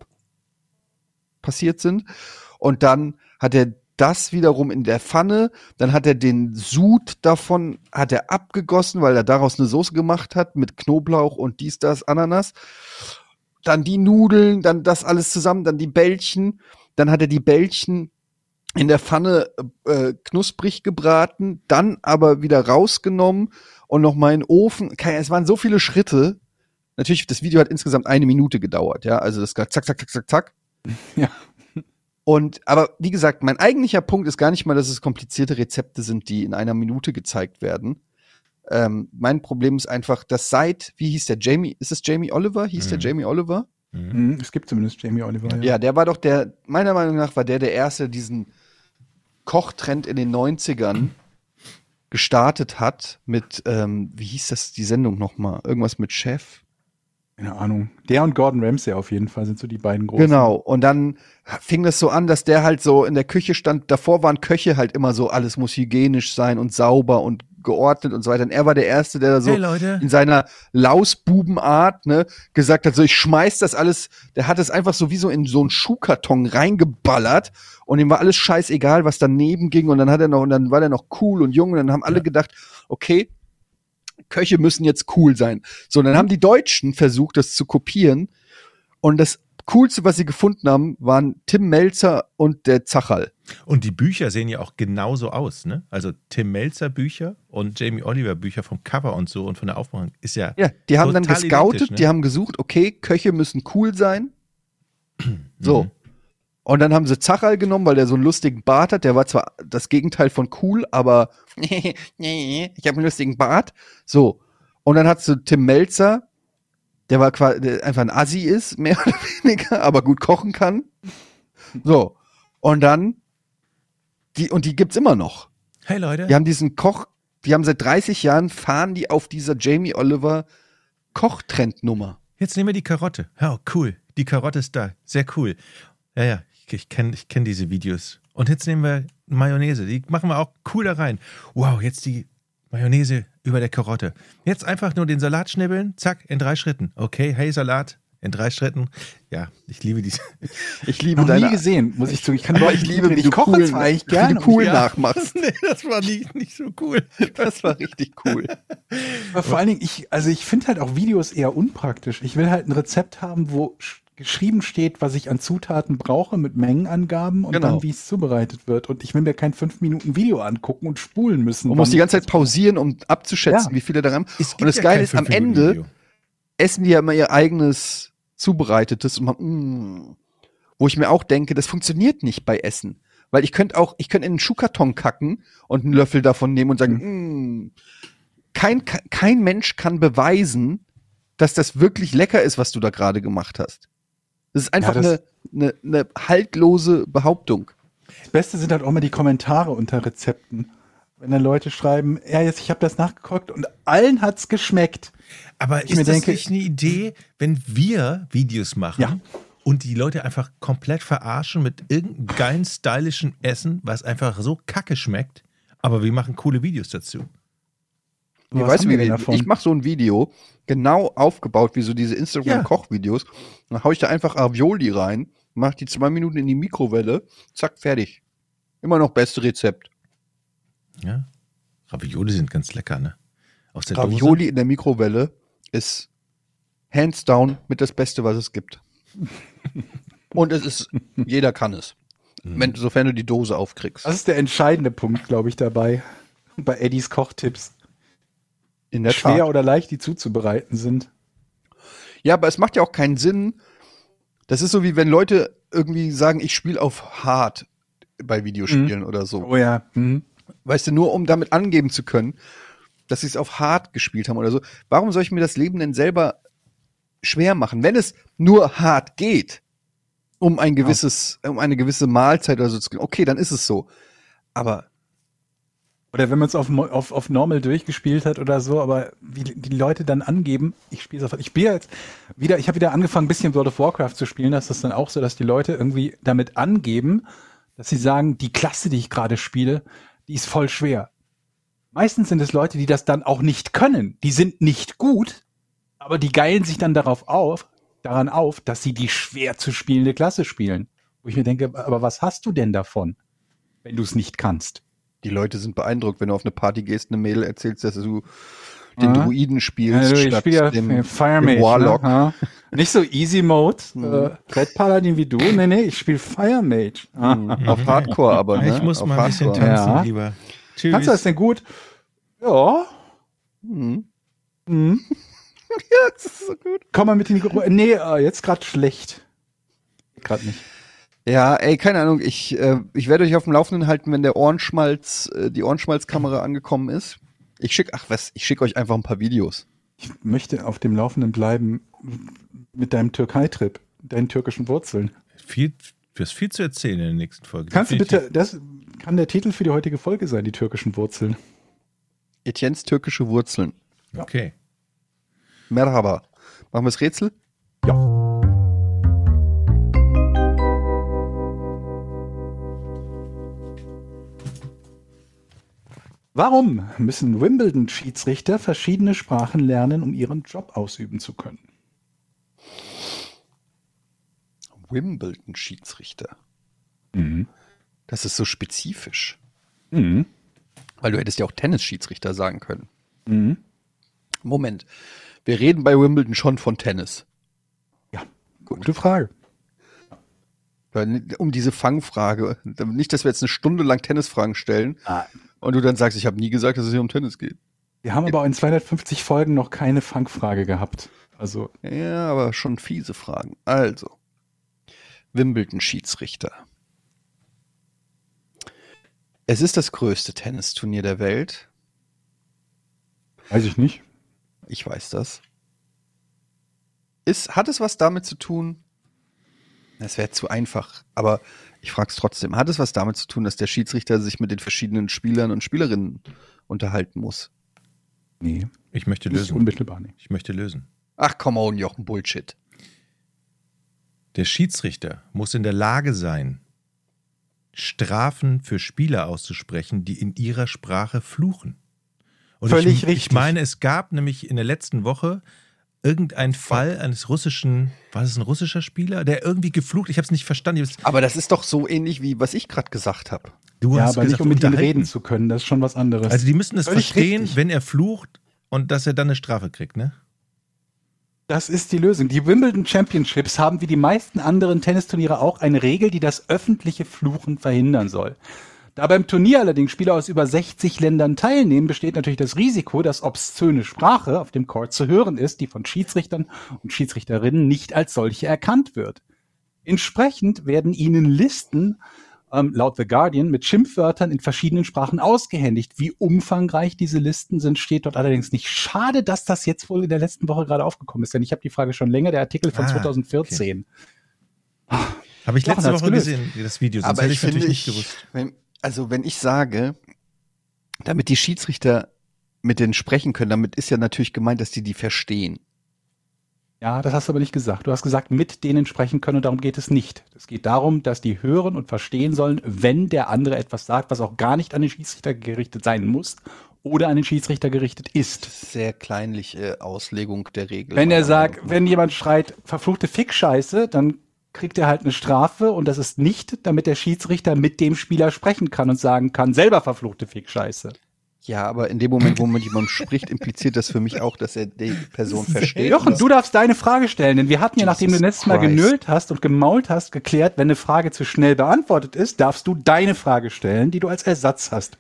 passiert sind. Und dann hat er das wiederum in der Pfanne, dann hat er den Sud davon, hat er abgegossen, weil er daraus eine Soße gemacht hat mit Knoblauch und dies, das, Ananas. Dann die Nudeln, dann das alles zusammen, dann die Bällchen. Dann hat er die Bällchen in der Pfanne äh, knusprig gebraten, dann aber wieder rausgenommen und noch mal in den Ofen. Es waren so viele Schritte. Natürlich, das Video hat insgesamt eine Minute gedauert, ja. Also das zack, zack, zack, zack, zack. Ja. Und, aber wie gesagt, mein eigentlicher Punkt ist gar nicht mal, dass es komplizierte Rezepte sind, die in einer Minute gezeigt werden. Ähm, mein Problem ist einfach, dass seit, wie hieß der, Jamie, ist es Jamie Oliver? Hieß Mhm. der Jamie Oliver? Mhm, es gibt zumindest Jamie Oliver. Ja. Ja, der war doch der, meiner Meinung nach war der der Erste, diesen Kochtrend in den neunzigern gestartet hat mit, ähm, wie hieß das, die Sendung nochmal? Irgendwas mit Chef? Keine Ahnung. Der und Gordon Ramsay auf jeden Fall sind so die beiden großen. Genau. Und dann fing das so an, dass der halt so in der Küche stand. Davor waren Köche halt immer so, alles muss hygienisch sein und sauber und geordnet und so weiter. Und er war der Erste, der da so Hey, Leute. in seiner Lausbubenart, ne, gesagt hat, so ich schmeiß das alles, der hat es einfach so wie so in so einen Schuhkarton reingeballert und ihm war alles scheißegal, was daneben ging und dann hat er noch, und dann war der noch cool und jung und dann haben alle Ja. gedacht, okay, Köche müssen jetzt cool sein. So, dann haben die Deutschen versucht, das zu kopieren und das Coolste, was sie gefunden haben, waren Tim Melzer und der Zacherl. Und die Bücher sehen ja auch genauso aus, ne? Also Tim Melzer Bücher und Jamie Oliver Bücher vom Cover und so und von der Aufmachung ist ja. Ja, die haben dann total gescoutet, identisch, ne? die haben gesucht, okay, Köche müssen cool sein. So. Mhm. Und dann haben sie Zacherl genommen, weil der so einen lustigen Bart hat. Der war zwar das Gegenteil von cool, aber ich habe einen lustigen Bart. So. Und dann hast du Tim Melzer, der war quasi der einfach ein Assi ist, mehr oder weniger, aber gut kochen kann. So. Und dann die und die gibt's immer noch. Hey Leute. Die haben diesen Koch, die haben seit dreißig Jahren fahren die auf dieser Jamie Oliver Kochtrendnummer. Jetzt nehmen wir die Karotte. Ja, cool. Die Karotte ist da. Sehr cool. Ja, ja, ich, ich kenne ich kenn diese Videos. Und jetzt nehmen wir Mayonnaise. Die machen wir auch cool da rein. Wow, jetzt die Mayonnaise über der Karotte. Jetzt einfach nur den Salat schnibbeln. Zack, in drei Schritten. Okay, hey Salat, in drei Schritten. Ja, ich liebe diese. Ich liebe Noch nie deine, gesehen, muss ich zugeben. Ich kann aber überhaupt ich nicht liebe, wie ich du koche cool, zwar eigentlich wie gerne. du cool und- nachmachst. Nee, das war nicht, nicht so cool. Das war richtig cool. Aber vor allen Dingen, ich, also ich finde halt auch Videos eher unpraktisch. Ich will halt ein Rezept haben, wo sch- geschrieben steht, was ich an Zutaten brauche, mit Mengenangaben und Genau. dann, wie es zubereitet wird. Und ich will mir kein fünf Minuten Video angucken und spulen müssen. Man muss wann- die ganze Zeit pausieren, um abzuschätzen, Ja. wie viele da rein. Es gibt Und das ja Geile kein ist, am Ende fünf-Minuten-Video. essen die ja immer ihr eigenes zubereitetes und man, mm, wo ich mir auch denke, das funktioniert nicht bei Essen. Weil ich könnte auch, ich könnte in einen Schuhkarton kacken und einen Löffel davon nehmen und sagen, mm, kein, kein Mensch kann beweisen, dass das wirklich lecker ist, was du da gerade gemacht hast. Das ist einfach Ja, das- eine, eine, eine haltlose Behauptung. Das Beste sind halt auch immer die Kommentare unter Rezepten. Wenn dann Leute schreiben, ja, jetzt, ich habe das nachgekocht und allen hat's geschmeckt. Aber Ich ist mir das denke- nicht eine Idee, wenn wir Videos machen Ja. und die Leute einfach komplett verarschen mit irgendeinem geilen, stylischen Essen, was einfach so kacke schmeckt, aber wir machen coole Videos dazu. Nee, Was weißt du, haben wir wie denn wir- davon? ich mache so ein Video, genau aufgebaut, wie so diese Instagram-Kochvideos. Dann hau ich da einfach Ravioli rein, mach die zwei Minuten in die Mikrowelle, zack, fertig. Immer noch beste Rezept. Ja? Ravioli sind ganz lecker, ne? Aus der Ravioli in der Mikrowelle ist hands down mit das Beste, was es gibt. Und es ist, jeder kann es. Wenn, sofern du die Dose aufkriegst. Das ist der entscheidende Punkt, glaube ich, dabei. Bei Eddies Kochtipps. In der Schwer Tat. oder leicht, die zuzubereiten sind. Ja, aber es macht ja auch keinen Sinn. Das ist so wie wenn Leute irgendwie sagen, ich spiele auf hart bei Videospielen oder so. Oh ja. Mhm. Weißt du, nur um damit angeben zu können, dass sie es auf hart gespielt haben oder so. Warum soll ich mir das Leben denn selber schwer machen? Wenn es nur hart geht, um ein gewisses, um eine gewisse Mahlzeit oder so zu, okay, dann ist es so. Aber Oder wenn man es auf, Mo- auf, auf Normal durchgespielt hat oder so, aber wie die Leute dann angeben, ich spiele es auf, ich spiele jetzt wieder, ich habe wieder angefangen, ein bisschen World of Warcraft zu spielen, das ist dann auch so, dass die Leute irgendwie damit angeben, dass sie sagen, die Klasse, die ich gerade spiele, die ist voll schwer. Meistens sind es Leute, die das dann auch nicht können. Die sind nicht gut, aber die geilen sich dann darauf auf, daran auf, dass sie die schwer zu spielende Klasse spielen. Wo ich mir denke, aber was hast du denn davon, wenn du es nicht kannst? die Leute sind beeindruckt, wenn du auf eine Party gehst, eine Mädel erzählst, dass du den Ja. Druiden spielst, Also ich statt spiele ja dem, Fire dem Mage, Warlock. Ne? Ja. Nicht so Easy Mode, äh, Red Paladin wie du. Nee, nee, ich spiele Fire Mage. Mhm. Auf Hardcore aber, ne? Ich muss auf mal ein bisschen Hardcore. tanzen, Ja. lieber. Tschüss. Kannst du das denn gut? Ja. Mhm. Mhm. Ja, das ist so gut. Komm mal mit in die Gruppe. Nee, äh, jetzt gerade schlecht. Gerade nicht. Ja, ey, keine Ahnung, ich, äh, ich werde euch auf dem Laufenden halten, wenn der Ohrenschmalz, äh, die Ohrenschmalzkamera angekommen ist. Ich schick, ach was, ich schicke euch einfach ein paar Videos. Ich möchte auf dem Laufenden bleiben mit deinem Türkei-Trip. deinen türkischen Wurzeln. Viel, du hast viel zu erzählen in der nächsten Folge. Kannst du Definitiv. bitte, das kann der Titel für die heutige Folge sein, die türkischen Wurzeln. Etiennes türkische Wurzeln. Okay. Merhaba. Machen wir das Rätsel? Ja. Warum müssen Wimbledon-Schiedsrichter verschiedene Sprachen lernen, um ihren Job ausüben zu können? Wimbledon-Schiedsrichter. Mhm. Das ist so spezifisch. Mhm. Weil du hättest ja auch Tennisschiedsrichter sagen können. Mhm. Moment. Wir reden bei Wimbledon schon von Tennis. Ja, gute Frage. Weil, um diese Fangfrage. Nicht, dass wir jetzt eine Stunde lang Tennisfragen stellen Ah. und du dann sagst, ich habe nie gesagt, dass es hier um Tennis geht. Wir haben aber in zweihundertfünfzig Folgen noch keine Fangfrage gehabt. Also, Ja, aber schon fiese Fragen. Also, Wimbledon-Schiedsrichter. Es ist das größte Tennisturnier der Welt. weiß ich nicht. Ich weiß das. Ist, hat es was damit zu tun? Das wäre zu einfach, aber ich frage es trotzdem. Hat es was damit zu tun, dass der Schiedsrichter sich mit den verschiedenen Spielern und Spielerinnen unterhalten muss? Nee, Ich möchte nicht lösen. unmittelbar nicht. Ich möchte lösen. Ach, come on, Jochen, Bullshit. Der Schiedsrichter muss in der Lage sein, Strafen für Spieler auszusprechen, die in ihrer Sprache fluchen. Und Völlig ich, richtig. Ich meine, es gab nämlich in der letzten Woche irgendeinen Fall eines russischen, war das ein russischer Spieler, der irgendwie geflucht, ich habe es nicht verstanden. Ich hab's- Aber das ist doch so ähnlich wie was ich gerade gesagt habe. Du Ja, hast aber gesagt, nicht um mit ihm unterhalten. reden zu können, das ist schon was anderes. Also die müssen es Völlig verstehen, richtig. wenn er flucht und dass er dann eine Strafe kriegt, ne? Das ist die Lösung. Die Wimbledon Championships haben wie die meisten anderen Tennisturniere auch eine Regel, die das öffentliche Fluchen verhindern soll. Da beim Turnier allerdings Spieler aus über sechzig Ländern teilnehmen, besteht natürlich das Risiko, dass obszöne Sprache auf dem Court zu hören ist, die von Schiedsrichtern und Schiedsrichterinnen nicht als solche erkannt wird. Entsprechend werden ihnen Listen ähm, laut The Guardian mit Schimpfwörtern in verschiedenen Sprachen ausgehändigt. Wie umfangreich diese Listen sind, steht dort allerdings nicht. Schade, dass das jetzt wohl in der letzten Woche gerade aufgekommen ist, denn ich habe die Frage schon länger, der Artikel von Ah, zweitausendvierzehn. Habe ich Jochen letzte hat's Woche gelöst. gesehen, das Video, sonst Aber hätte ich ich natürlich finde, nicht ich, gewusst. wenn, also wenn ich sage, damit die Schiedsrichter mit denen sprechen können, damit ist ja natürlich gemeint, dass die die verstehen. Ja, das hast du aber nicht gesagt. Du hast gesagt, mit denen sprechen können und darum geht es nicht. Es geht darum, dass die hören und verstehen sollen, wenn der andere etwas sagt, was auch gar nicht an den Schiedsrichter gerichtet sein muss oder an den Schiedsrichter gerichtet ist. Sehr kleinliche Auslegung der Regel. Wenn er meiner sagt, Meinung nach. wenn jemand schreit, verfluchte Fickscheiße, dann kriegt er halt eine Strafe und das ist nicht, damit der Schiedsrichter mit dem Spieler sprechen kann und sagen kann, selber verfluchte Fickscheiße. Ja, aber in dem Moment, wo man mit jemandem spricht, impliziert das für mich auch, dass er die Person versteht. Jochen, du darfst deine Frage stellen, denn wir hatten ja, nachdem du Jesus letztes Mal Christ. genölt hast und gemault hast, geklärt, wenn eine Frage zu schnell beantwortet ist, darfst du deine Frage stellen, die du als Ersatz hast.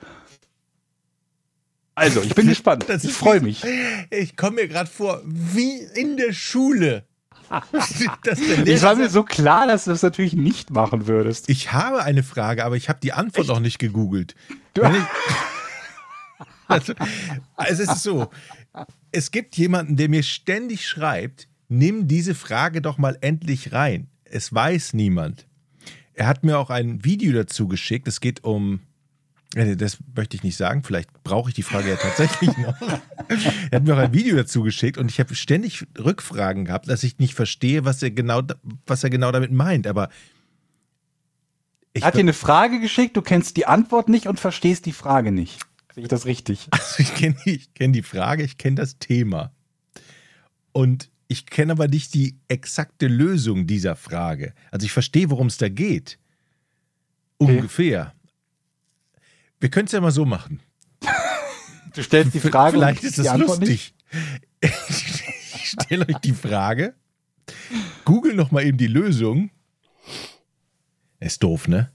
Also, ich bin gespannt. Das Ich ist freue wie- mich. Ich komme mir gerade vor, wie in der Schule. Dass der Es Lehrer war mir sagt, so klar, dass du das natürlich nicht machen würdest. ich habe eine Frage, aber ich habe die Antwort noch nicht gegoogelt. Du- Wenn ich, also, also es ist so, es gibt jemanden, der mir ständig schreibt, nimm diese Frage doch mal endlich rein. Es weiß niemand. Er hat mir auch ein Video dazu geschickt. Es geht um, äh, das möchte ich nicht sagen, vielleicht brauche ich die Frage ja tatsächlich noch. Er hat mir auch ein Video dazu geschickt und ich habe ständig Rückfragen gehabt, dass ich nicht verstehe, was er genau, was er genau damit meint. Aber ich Hat dir eine Frage geschickt, du kennst die Antwort nicht und verstehst die Frage nicht. Sehe ich das richtig? Also ich kenne ich kenn die Frage, ich kenne das Thema. Und ich kenne aber nicht die exakte Lösung dieser Frage. Also ich verstehe, worum es da geht. Okay. Ungefähr. Wir können es ja mal so machen. Du stellst die Frage Vielleicht und ist die es Antwort nicht. lustig. Ich stelle euch die Frage. Google noch mal eben die Lösung. Ist doof, ne?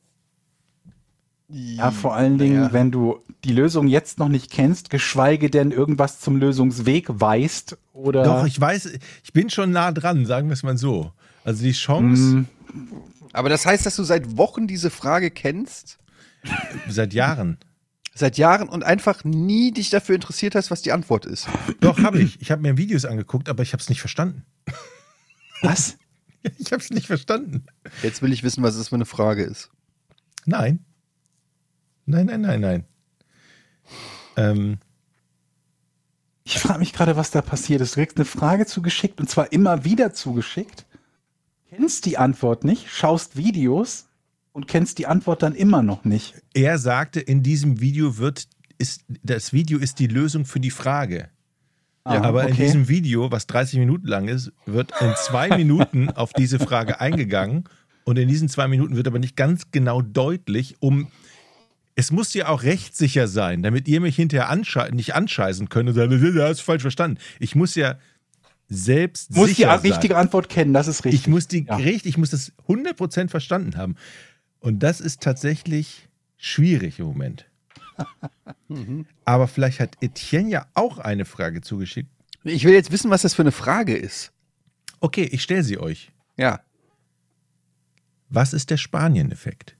Ja, vor allen Dingen, Naja. wenn du die Lösung jetzt noch nicht kennst, geschweige denn irgendwas zum Lösungsweg weißt oder. Doch, ich weiß, ich bin schon nah dran, sagen wir es mal so. Also die Chance Mm, Aber das heißt, dass du seit Wochen diese Frage kennst, seit Jahren. seit Jahren und einfach nie dich dafür interessiert hast, was die Antwort ist. Doch, habe ich. Ich habe mir Videos angeguckt, aber ich habe es nicht verstanden. was? Ich habe es nicht verstanden. Jetzt will ich wissen, was es für eine Frage ist. Nein. Nein, nein, nein, nein. Ähm, Ich frage mich gerade, was da passiert ist. Du kriegst eine Frage zugeschickt und zwar immer wieder zugeschickt. Kennst die Antwort nicht, schaust Videos und kennst die Antwort dann immer noch nicht. er sagte, in diesem Video wird, ist, das Video ist die Lösung für die Frage. Ah, Aber in okay. diesem Video, was dreißig Minuten lang ist, wird in zwei Minuten auf diese Frage eingegangen. Und in diesen zwei Minuten wird aber nicht ganz genau deutlich, um. Es muss ja auch rechtssicher sein, damit ihr mich hinterher ansche- nicht anscheißen könnt und sagen, du hast falsch verstanden. Ich muss ja selbst Du musst die sicher richtige sein. Antwort kennen, das ist richtig. Ich muss die Ja. richtig, ich muss das hundert Prozent verstanden haben. Und das ist tatsächlich schwierig im Moment. Aber vielleicht hat Etienne ja auch eine Frage zugeschickt. Ich will jetzt wissen, was das für eine Frage ist. Okay, ich stelle sie euch. Ja. Was ist der Spanien-Effekt?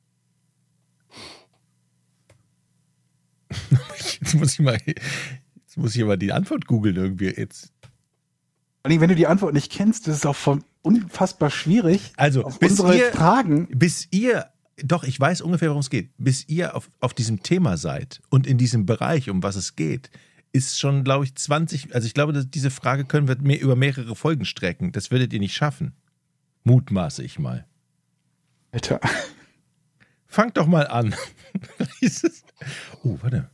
Jetzt muss ich mal, jetzt muss ich aber die Antwort googeln irgendwie. Jetzt. Vor allem, wenn du die Antwort nicht kennst, das ist auch von unfassbar schwierig. Also, auf bis unsere ihr- Fragen. Bis ihr, doch, ich weiß ungefähr, worum es geht, bis ihr auf, auf diesem Thema seid und in diesem Bereich, um was es geht, ist schon, glaube ich, zwanzig, also ich glaube, dass diese Frage können wir mehr, über mehrere Folgen strecken. Das würdet ihr nicht schaffen. Mutmaße ich mal. Alter. Fangt doch mal an. Oh, warte.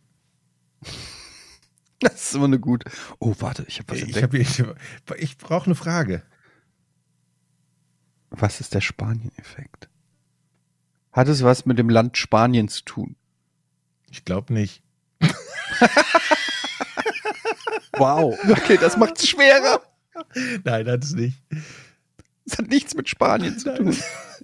Das ist immer eine gute. Oh, warte, ich habe was Ich, entdeckt. hab- ich, ich brauche eine Frage. Was ist der Spanien-Effekt? Hat es was mit dem Land Spanien zu tun? Ich glaube nicht. Wow. Okay, das macht's schwerer. Nein, hat es nicht. Es hat nichts mit Spanien zu Nein. tun.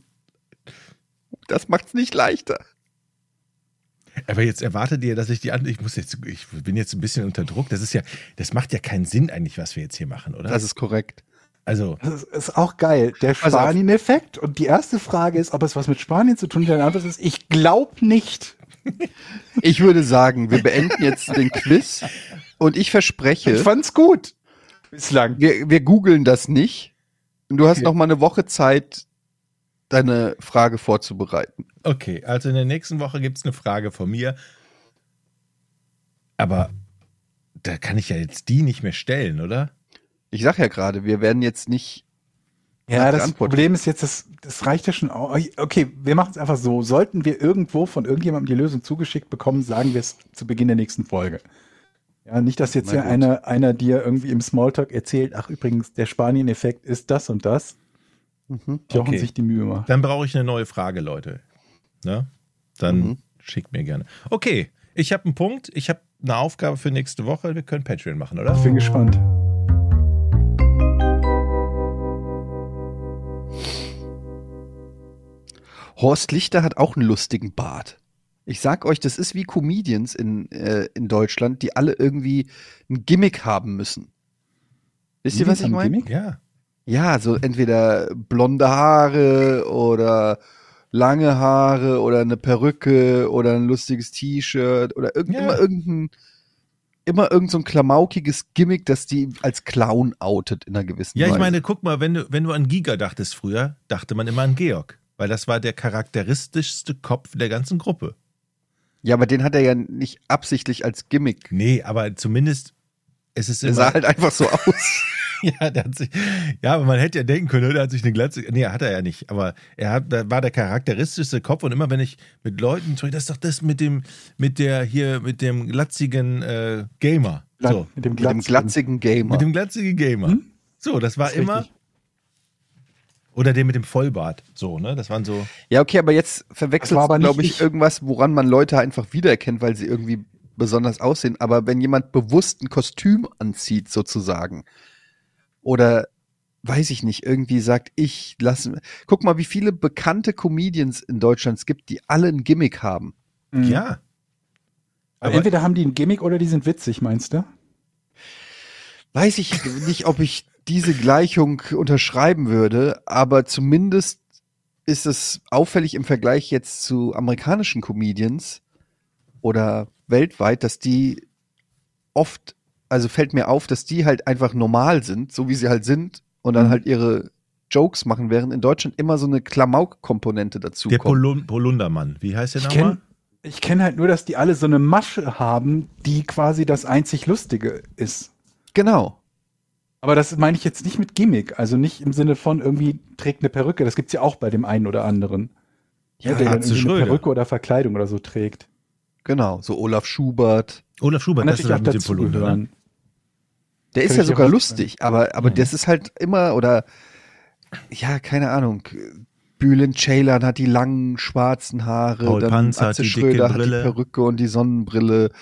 Das macht's nicht leichter. Aber jetzt erwartet ihr, dass ich die andere, ich muss jetzt, ich bin jetzt ein bisschen unter Druck. Das ist ja, das macht ja keinen Sinn eigentlich, was wir jetzt hier machen, oder? Das ist korrekt. Also, Das ist, ist auch geil. Der Pass auf. Spanien-Effekt. Und die erste Frage ist, ob es was mit Spanien zu tun hat. Die Antwort ist, ich glaube nicht. Ich würde sagen, wir beenden jetzt den Quiz und ich Ich verspreche, fand's gut. Bislang. wir, wir googeln das nicht. Und du hast Okay. noch mal eine Woche Zeit, deine Frage vorzubereiten. okay, also in der nächsten Woche gibt es eine Frage von mir. Aber da kann ich ja jetzt die nicht mehr stellen, oder? Ich sag ja gerade, wir werden jetzt nicht. Ja, Hat das geantwortet. Problem ist jetzt, das, das reicht ja schon. au- Okay, wir machen es einfach so. Sollten wir irgendwo von irgendjemandem die Lösung zugeschickt bekommen, sagen wir es zu Beginn der nächsten Folge. Ja, nicht, dass jetzt Na hier gut. einer, einer dir irgendwie im Smalltalk erzählt, ach übrigens, der Spanien-Effekt ist das und das. Mhm. Jochen Okay. sich die Mühe macht. Dann brauche ich eine neue Frage, Leute. Ne? Dann Mhm. schickt mir gerne. Okay, ich habe einen Punkt. Ich habe eine Aufgabe für nächste Woche. Wir können Patreon machen, oder? Ich bin gespannt. Horst Lichter hat auch einen lustigen Bart. Ich sag euch, das ist wie Comedians in, äh, in Deutschland, die alle irgendwie ein Gimmick haben müssen. Wisst ihr, was ich Ein meine? Gimmick? Ja. Ja, so entweder blonde Haare oder lange Haare oder eine Perücke oder ein lustiges T-Shirt oder irgend, Ja. immer irgendein immer irgend so ein klamaukiges Gimmick, das die als Clown outet in einer gewissen Ja, Weise. ich meine, guck mal, wenn du, wenn du an Giga dachtest früher, dachte man immer an Georg. Weil das war der charakteristischste Kopf der ganzen Gruppe. Ja, aber den hat er ja nicht absichtlich als Gimmick. Nee, aber zumindest es ist Der immer. sah halt einfach so aus. ja, der hat sich, ja, aber man hätte ja denken können, der hat sich eine Glatze. Nee, hat er ja nicht. Aber er hat, da war der charakteristischste Kopf und immer wenn ich mit Leuten, das ist doch das mit dem, mit der hier, mit dem glatzigen äh, Gamer. Gla- So, Mit dem, Mit dem Glatz- glatzigen Gamer. mit dem glatzigen Gamer. Hm? So, das war Das ist immer. richtig. Oder der mit dem Vollbart. So, ne? Das waren so. Ja, okay, aber jetzt verwechselt, Das war aber nicht glaube ich, ich. irgendwas, woran man Leute einfach wiedererkennt, weil sie irgendwie besonders aussehen. Aber wenn jemand bewusst ein Kostüm anzieht, sozusagen, oder weiß ich nicht, irgendwie sagt, ich lasse. Guck mal, wie viele bekannte Comedians in Deutschland es gibt, die alle ein Gimmick haben. Mhm. Ja. Aber entweder haben die ein Gimmick oder die sind witzig, meinst du? Weiß ich nicht, ob ich diese Gleichung unterschreiben würde, aber zumindest ist es auffällig im Vergleich jetzt zu amerikanischen Comedians oder weltweit, dass die oft, also fällt mir auf, dass die halt einfach normal sind, so wie sie halt sind und dann Mhm. halt ihre Jokes machen, während in Deutschland immer so eine Klamauk-Komponente dazu Der kommt. Polun- Polundermann, wie heißt der Ich nochmal? kenne ich kenn halt nur, dass die alle so eine Masche haben, die quasi das einzig Lustige ist. Genau. Aber das meine ich jetzt nicht mit Gimmick, also nicht im Sinne von irgendwie trägt eine Perücke, das gibt's ja auch bei dem einen oder anderen. Ja, der dann Atze irgendwie eine Schröder. Perücke oder Verkleidung oder so trägt. Genau, so Olaf Schubert. Olaf Schubert, Kann das ist natürlich das auch mit dem Polunder. Ne? dazugehören. Der ist Kann ja ich dir sogar vorstellen. lustig, aber, aber Mhm. das ist halt immer, oder, ja, keine Ahnung, Bülent Ceylan hat die langen schwarzen Haare, Paul dann Panzer hat Atze die Schröder dicke hat die Brille. Perücke und die Sonnenbrille.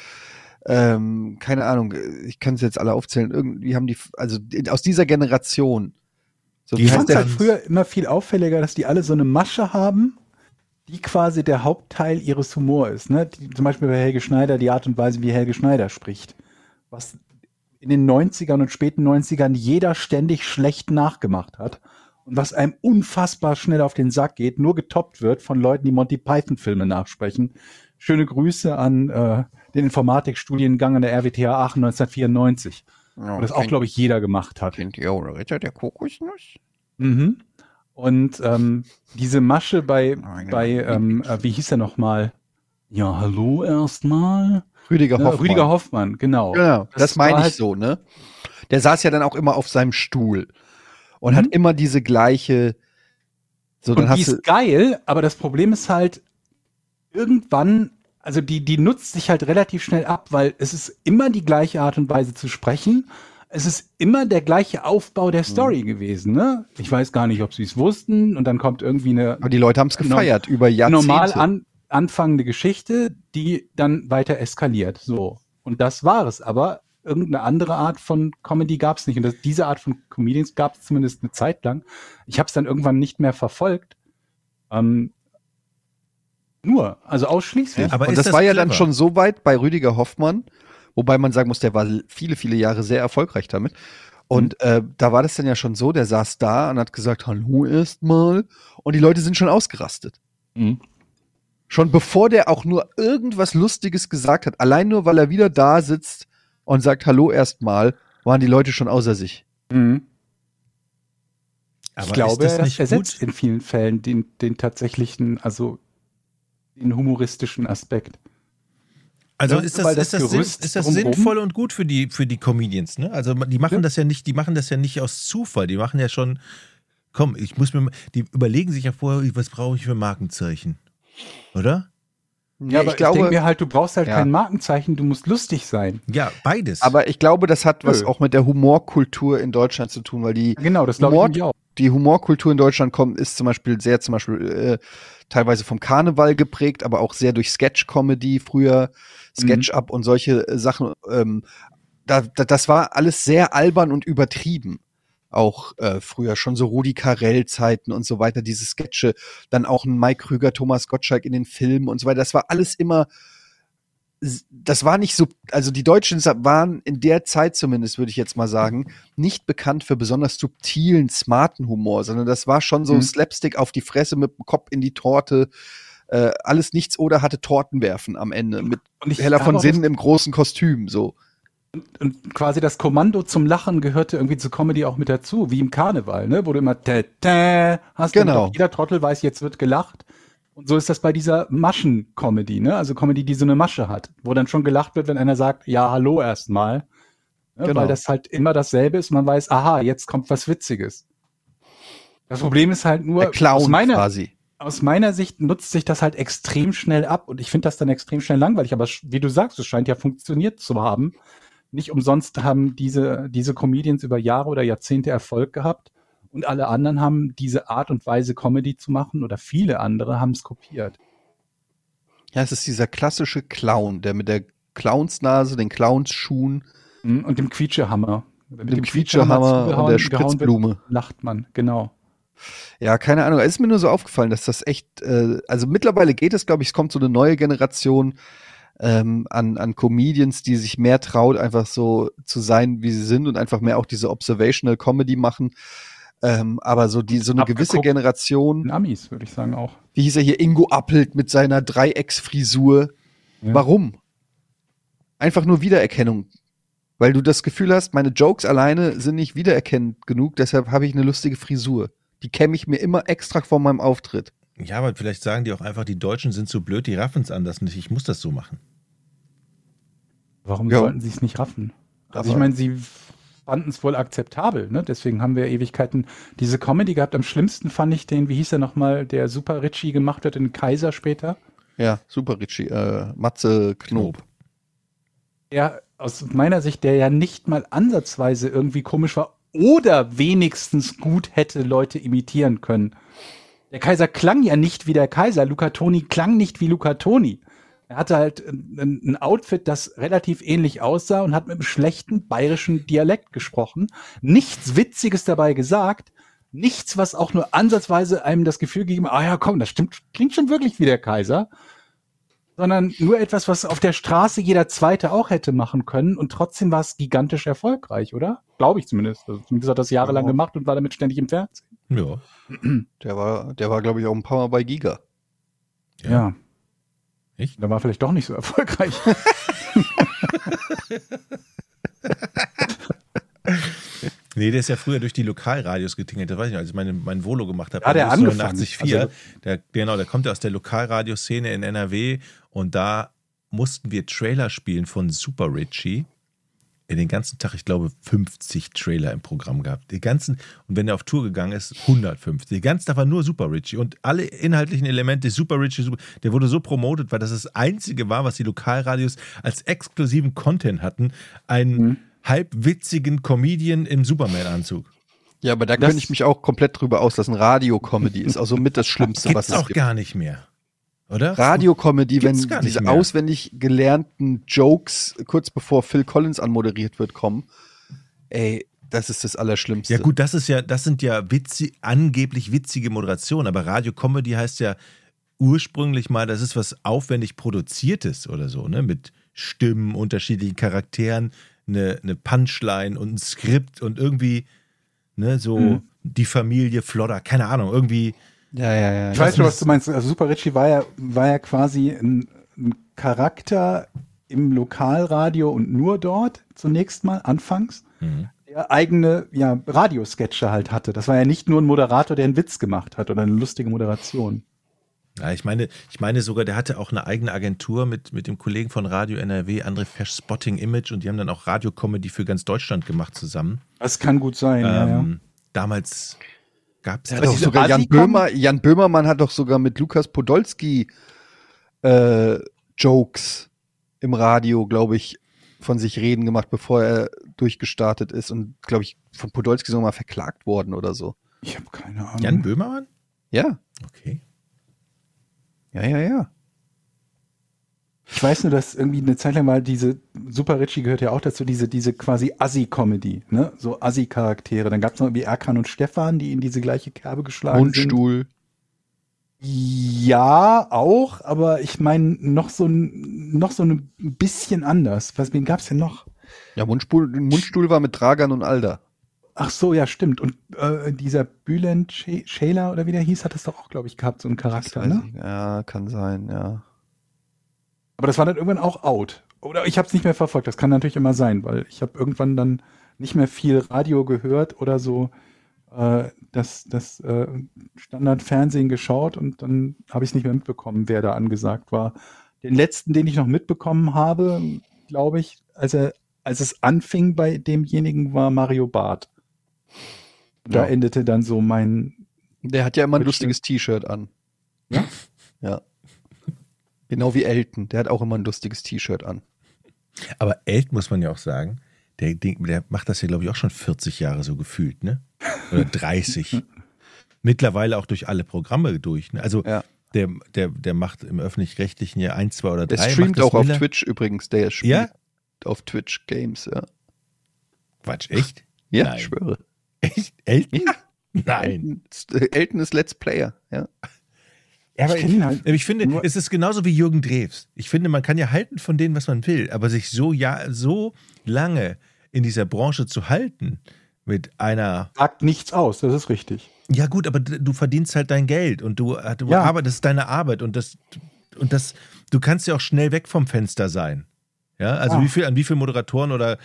Ähm, keine Ahnung, ich kann es jetzt alle aufzählen. Irgendwie haben die, also aus dieser Generation. So, Die wie Ich heißt fand der? halt früher immer viel auffälliger, dass die alle so eine Masche haben, die quasi der Hauptteil ihres Humors ist. Ne? Die, zum Beispiel bei Helge Schneider, die Art und Weise, wie Helge Schneider spricht. Was in den neunzigern und späten neunzigern jeder ständig schlecht nachgemacht hat. Und was einem unfassbar schnell auf den Sack geht, nur getoppt wird von Leuten, die Monty Python-Filme nachsprechen. Schöne Grüße an äh, den Informatikstudiengang an der R W T H Aachen neunzehnhundertvierundneunzig. Wo das auch, glaube ich, jeder gemacht hat. Kennt ihr oder Ritter der Kokosnuss? Mhm. Und ähm, diese Masche bei, Nein, bei ähm, äh, wie hieß er nochmal? Ja, hallo erstmal. Rüdiger Ja, Hoffmann. Rüdiger Hoffmann, genau. Genau, das, Das meine war ich halt- so, ne? Der saß ja dann auch immer auf seinem Stuhl und Mhm. hat immer diese gleiche, so, dann Und die hast du, ist geil, aber das Problem ist halt, irgendwann, also die, die nutzt sich halt relativ schnell ab, weil es ist immer die gleiche Art und Weise zu sprechen. Es ist immer der gleiche Aufbau der Story gewesen, ne? Ich weiß gar nicht, ob sie es wussten und dann kommt irgendwie eine aber die Leute haben es gefeiert über Jahrzehnte. normal an, anfangende Geschichte, die dann weiter eskaliert. So. Und das war es. Aber irgendeine andere Art von Comedy gab es nicht. Und das, diese Art von Comedians gab es zumindest eine Zeit lang. Ich habe es dann irgendwann nicht mehr verfolgt. Ähm, nur, also ausschließlich. Aber und ist das, das war ja clever? dann schon so weit bei Rüdiger Hoffmann, wobei man sagen muss, der war viele, viele Jahre sehr erfolgreich damit. Und äh, da war das dann ja schon so, der saß da und hat gesagt, hallo erstmal. Und die Leute sind schon ausgerastet. Mhm. Schon bevor der auch nur irgendwas Lustiges gesagt hat, allein nur, weil er wieder da sitzt und sagt Hallo erstmal, waren die Leute schon außer sich. Mhm. Aber Ich glaube, ist das das nicht ersetzt gut? in vielen Fällen den, den tatsächlichen, also den humoristischen Aspekt. Also Ja, ist das, weil das ist das, sinn, Gerüst ist das drumherum- sinnvoll und gut für die, für die Comedians, ne? Also die machen Ja. das ja nicht, die machen das ja nicht aus Zufall, die machen ja schon, komm, ich muss mir, mal- die überlegen sich ja vorher, was brauche ich für Markenzeichen, oder? Ja, aber ich glaube, ich denke mir halt, du brauchst halt Ja. kein Markenzeichen, du musst lustig sein. Ja, beides. aber ich glaube, das hat was Nö. auch mit der Humorkultur in Deutschland zu tun, weil die Genau, das glaube ich Humor- nämlich auch. die Humorkultur in Deutschland kommt, ist zum Beispiel sehr zum Beispiel äh, teilweise vom Karneval geprägt, aber auch sehr durch Sketch-Comedy früher, Sketch-Up und solche äh, Sachen. Ähm, da, da, das war alles sehr albern und übertrieben. Auch äh, früher schon so Rudi Carell-Zeiten und so weiter, diese Sketche, dann auch ein Mike Krüger, Thomas Gottschalk in den Filmen und so weiter. Das war alles immer, das war nicht so, also die Deutschen waren in der Zeit zumindest, würde ich jetzt mal sagen, nicht bekannt für besonders subtilen, smarten Humor, sondern das war schon so Mhm. Slapstick auf die Fresse mit dem Kopf in die Torte, äh, alles nichts oder hatte Tortenwerfen am Ende mit Und ich Heller habe von auch Sinnen im großen Kostüm, so. Und quasi das Kommando zum Lachen gehörte irgendwie zur Comedy auch mit dazu, wie im Karneval, ne? Wo du immer tä, tä hast, Genau. damit auch jeder Trottel weiß, jetzt wird gelacht. Und so ist das bei dieser Maschen-Comedy, ne? Also Comedy, die so eine Masche hat, wo dann schon gelacht wird, wenn einer sagt, ja, hallo erstmal. Ne? Genau. Weil das halt immer dasselbe ist. Man weiß, aha, jetzt kommt was Witziges. Das Problem ist halt nur, Der Clown aus meiner, quasi. aus meiner Sicht nutzt sich das halt extrem schnell ab und ich finde das dann extrem schnell langweilig. Aber sch- wie du sagst, es scheint ja funktioniert zu haben. Nicht umsonst haben diese, diese Comedians über Jahre oder Jahrzehnte Erfolg gehabt und alle anderen haben diese Art und Weise, Comedy zu machen oder viele andere haben es kopiert. Ja, es ist dieser klassische Clown, der mit der Clownsnase, den Clownsschuhen, Mhm, und dem Quietschehammer. Mit mit dem Quietschehammer und der Spritzblume. Lacht man, genau. Ja, keine Ahnung. Es ist mir nur so aufgefallen, dass das echt, äh, also mittlerweile geht es, glaube ich, es kommt so eine neue Generation ähm, an, an Comedians, die sich mehr traut, einfach so zu sein, wie sie sind und einfach mehr auch diese Observational Comedy machen. Ähm, aber so die so eine gewisse Abgeguckt. Generation, In Amis, würde ich sagen auch. wie hieß er hier, Ingo Appelt mit seiner Dreiecksfrisur. Ja. Warum? Einfach nur Wiedererkennung. Weil du das Gefühl hast, meine Jokes alleine sind nicht wiedererkennend genug, deshalb habe ich eine lustige Frisur. Die kämme ich mir immer extra vor meinem Auftritt. Ja, aber vielleicht sagen die auch einfach, die Deutschen sind so blöd, die raffen es anders nicht. Ich muss das so machen. Warum Ja. sollten sie es nicht raffen? Also Aber- ich meine, sie fanden es wohl akzeptabel, ne? Deswegen haben wir Ewigkeiten diese Comedy gehabt. Am schlimmsten fand ich den, wie hieß er nochmal, der Super Richie gemacht wird in Kaiser später. Ja, super, Richie. Äh, Matze Knob. Der aus meiner Sicht, der ja nicht mal ansatzweise irgendwie komisch war oder wenigstens gut hätte Leute imitieren können. Der Kaiser klang ja nicht wie der Kaiser. Luca Toni klang nicht wie Luca Toni. Er hatte halt ein, ein Outfit, das relativ ähnlich aussah und hat mit einem schlechten bayerischen Dialekt gesprochen. Nichts Witziges dabei gesagt. Nichts, was auch nur ansatzweise einem das Gefühl gegeben hat, ah ja, komm, das stimmt, klingt schon wirklich wie der Kaiser. Sondern nur etwas, was auf der Straße jeder Zweite auch hätte machen können. Und trotzdem war es gigantisch erfolgreich, oder? Glaube ich zumindest. Also zumindest hat das jahrelang Ja. gemacht und war damit ständig im Fernsehen. Ja. Der war, der war, glaube ich, auch ein paar Mal bei Giga. Ja. Ja. Echt? Da war vielleicht doch nicht so erfolgreich. Nee, der ist ja früher durch die Lokalradios getingelt. Das weiß ich noch, als ich meine, mein Volo gemacht habe. Ja, der angefangen. neunundachtzig Komma vier. Also- der, genau, der kommt ja aus der Lokalradioszene in N R W und da mussten wir Trailer spielen von Super Richie. In den ganzen Tag, ich glaube, fünfzig Trailer im Programm gehabt. Die ganzen, und wenn er auf Tour gegangen ist, hundertfünfzig. Den ganzen Tag war nur Super Richie. Und alle inhaltlichen Elemente, Super Richie, Super, der wurde so promotet, weil das das Einzige war, was die Lokalradios als exklusiven Content hatten. Einen Mhm. halbwitzigen Comedian im Superman-Anzug. Ja, aber da Das- könnte ich mich auch komplett drüber auslassen. Radio-Comedy ist auch so mit das Schlimmste, was Gibt's es auch gibt. gar nicht mehr. Oder? Radio-Comedy, wenn Gibt's gar nicht diese mehr. auswendig gelernten Jokes kurz bevor Phil Collins anmoderiert wird kommen. Ey, das ist das Allerschlimmste. Ja gut, das ist ja, das sind ja witzig, angeblich witzige Moderationen, aber Radio-Comedy heißt ja ursprünglich mal, das ist was aufwendig Produziertes oder so, ne? Mit Stimmen, unterschiedlichen Charakteren, eine, eine Punchline und ein Skript und irgendwie, ne, so Mhm. die Familie Flodder, keine Ahnung, irgendwie. Ja, ja, ja. Ich weiß schon, was du meinst. Also Super Richie war ja, war ja quasi ein, ein Charakter im Lokalradio und nur dort, zunächst mal, anfangs, Mhm. der eigene ja, Radiosketche halt hatte. Das war ja nicht nur ein Moderator, der einen Witz gemacht hat oder eine lustige Moderation. Ja, ich meine, ich meine sogar, der hatte auch eine eigene Agentur mit, mit dem Kollegen von Radio N R W, André Fesch, Spotting Image, und die haben dann auch Radio-Comedy für ganz Deutschland gemacht zusammen. Das kann gut sein, ja, ja. Ähm, damals gab es Der ja hat doch diese sogar Jan Assi-Com- Böhmer, Jan Böhmermann hat doch sogar mit Lukas Podolski äh, Jokes im Radio, glaube ich, von sich reden gemacht, bevor er durchgestartet ist und, glaube ich, von Podolski sogar mal verklagt worden oder so. Ich habe keine Ahnung. Jan Böhmermann? Ja, Okay. ja, ja, ja. Ich weiß nur, dass irgendwie eine Zeit lang mal diese, Super Richie gehört ja auch dazu, diese, diese quasi Assi-Comedy, ne? So Assi-Charaktere. Dann gab es noch irgendwie Erkan und Stefan, die in diese gleiche Kerbe geschlagen sind. Mundstuhl. Ja, auch, aber ich meine noch so ein, noch so ein bisschen anders. Was, wen gab's denn noch? Ja, Mundstuhl, Mundstuhl war mit Dragan und Alda. Ach so, ja, stimmt. Und äh, dieser Bülent Schäler oder wie der hieß, hat das doch auch, glaube ich, gehabt, so einen Charakter, Weiß ne? ich. Ja, kann sein, ja. Aber das war dann irgendwann auch out. Oder ich habe es nicht mehr verfolgt. Das kann natürlich immer sein, weil ich habe irgendwann dann nicht mehr viel Radio gehört oder so äh, das, das äh, Standardfernsehen geschaut und dann habe ich es nicht mehr mitbekommen, wer da angesagt war. Den letzten, den ich noch mitbekommen habe, glaube ich, als er, als es anfing bei demjenigen, war Mario Barth. Da Ja. endete dann so mein. Der hat ja immer ein Mit lustiges T-Shirt an. Ja? Ja. Genau wie Elton. Der hat auch immer ein lustiges T-Shirt an. Aber Elton, muss man ja auch sagen, der, der macht das ja, glaube ich, auch schon vierzig Jahre so gefühlt, ne? Oder dreißig. Mittlerweile auch durch alle Programme durch. Ne? Also Ja. der, der, der macht im Öffentlich-Rechtlichen ja eins, zwei oder Der drei. streamt macht das auch auf Miller- Twitch übrigens. Der spielt Ja? auf Twitch Games, ja. Quatsch, echt? Ja, Nein. ich schwöre. Echt? Elton? Ja. Nein. Elton ist, äh, Elton ist Let's Player, ja. Ja, aber Ich kenn ihn halt ich finde, nur- es ist genauso wie Jürgen Drews. Ich finde, man kann ja halten von denen, was man will, aber sich so, ja, so lange in dieser Branche zu halten mit einer, Sagt nichts aus, das ist richtig. ja gut, aber du verdienst halt dein Geld und du, du Ja. arbeitest, das ist deine Arbeit und das, und das, du kannst ja auch schnell weg vom Fenster sein. Ja, also Ja. wie viel, an wie viele Moderatoren oder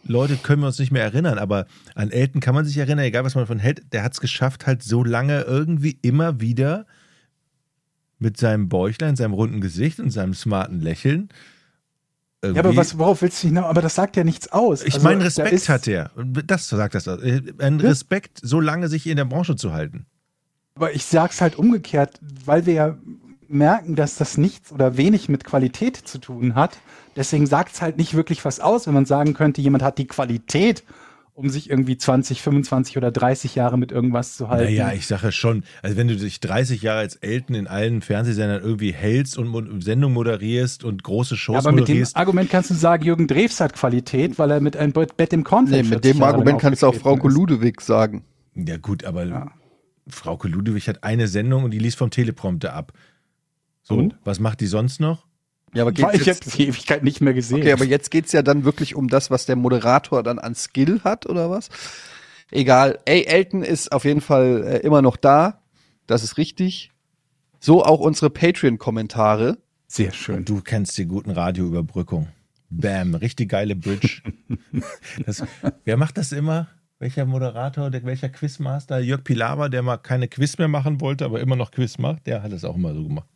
Leute können wir uns nicht mehr erinnern, aber an Elton kann man sich erinnern, egal was man davon hält, der hat es geschafft, halt so lange irgendwie immer wieder mit seinem Bäuchlein, seinem runden Gesicht und seinem smarten Lächeln. Ja, aber was, worauf willst du hinaus? Aber das sagt ja nichts aus. Ich Also, meine, da Respekt ist- hat er. Das sagt das. Ein Ja. Respekt, so lange sich in der Branche zu halten. Aber ich sag's halt umgekehrt, weil wir ja merken, dass das nichts oder wenig mit Qualität zu tun hat. Deswegen sagt's halt nicht wirklich was aus, wenn man sagen könnte, jemand hat die Qualität, um sich irgendwie zwanzig, fünfundzwanzig oder dreißig Jahre mit irgendwas zu halten. Naja, ich sage schon, also wenn du dich dreißig Jahre als Elton in allen Fernsehsendern irgendwie hältst und Mo- Sendung moderierst und große Shows Ja, aber mit dem moderierst. Argument kannst du sagen, Jürgen Drews hat Qualität, weil er mit einem Bett im Nee, Kornfeld mit dem Argument kannst du auch Frauke Ludwig. Ludewig sagen. Ja gut, aber Ja. Frauke Ludewig hat eine Sendung und die liest vom Teleprompter ab. So, Und? was macht die sonst noch? Ja, aber Ich habe geht's die Ewigkeit nicht mehr gesehen. Okay, aber jetzt geht's ja dann wirklich um das, was der Moderator dann an Skill hat, oder was? Egal. Ey, Elton ist auf jeden Fall äh, immer noch da. Das ist richtig. So auch unsere Patreon-Kommentare. Sehr schön. Du kennst die guten Radioüberbrückung. Bam, richtig geile Bridge. Das, wer macht das immer? Welcher Moderator, der, welcher Quizmaster? Jörg Pilawa, der mal keine Quiz mehr machen wollte, aber immer noch Quiz macht, der hat es auch immer so gemacht.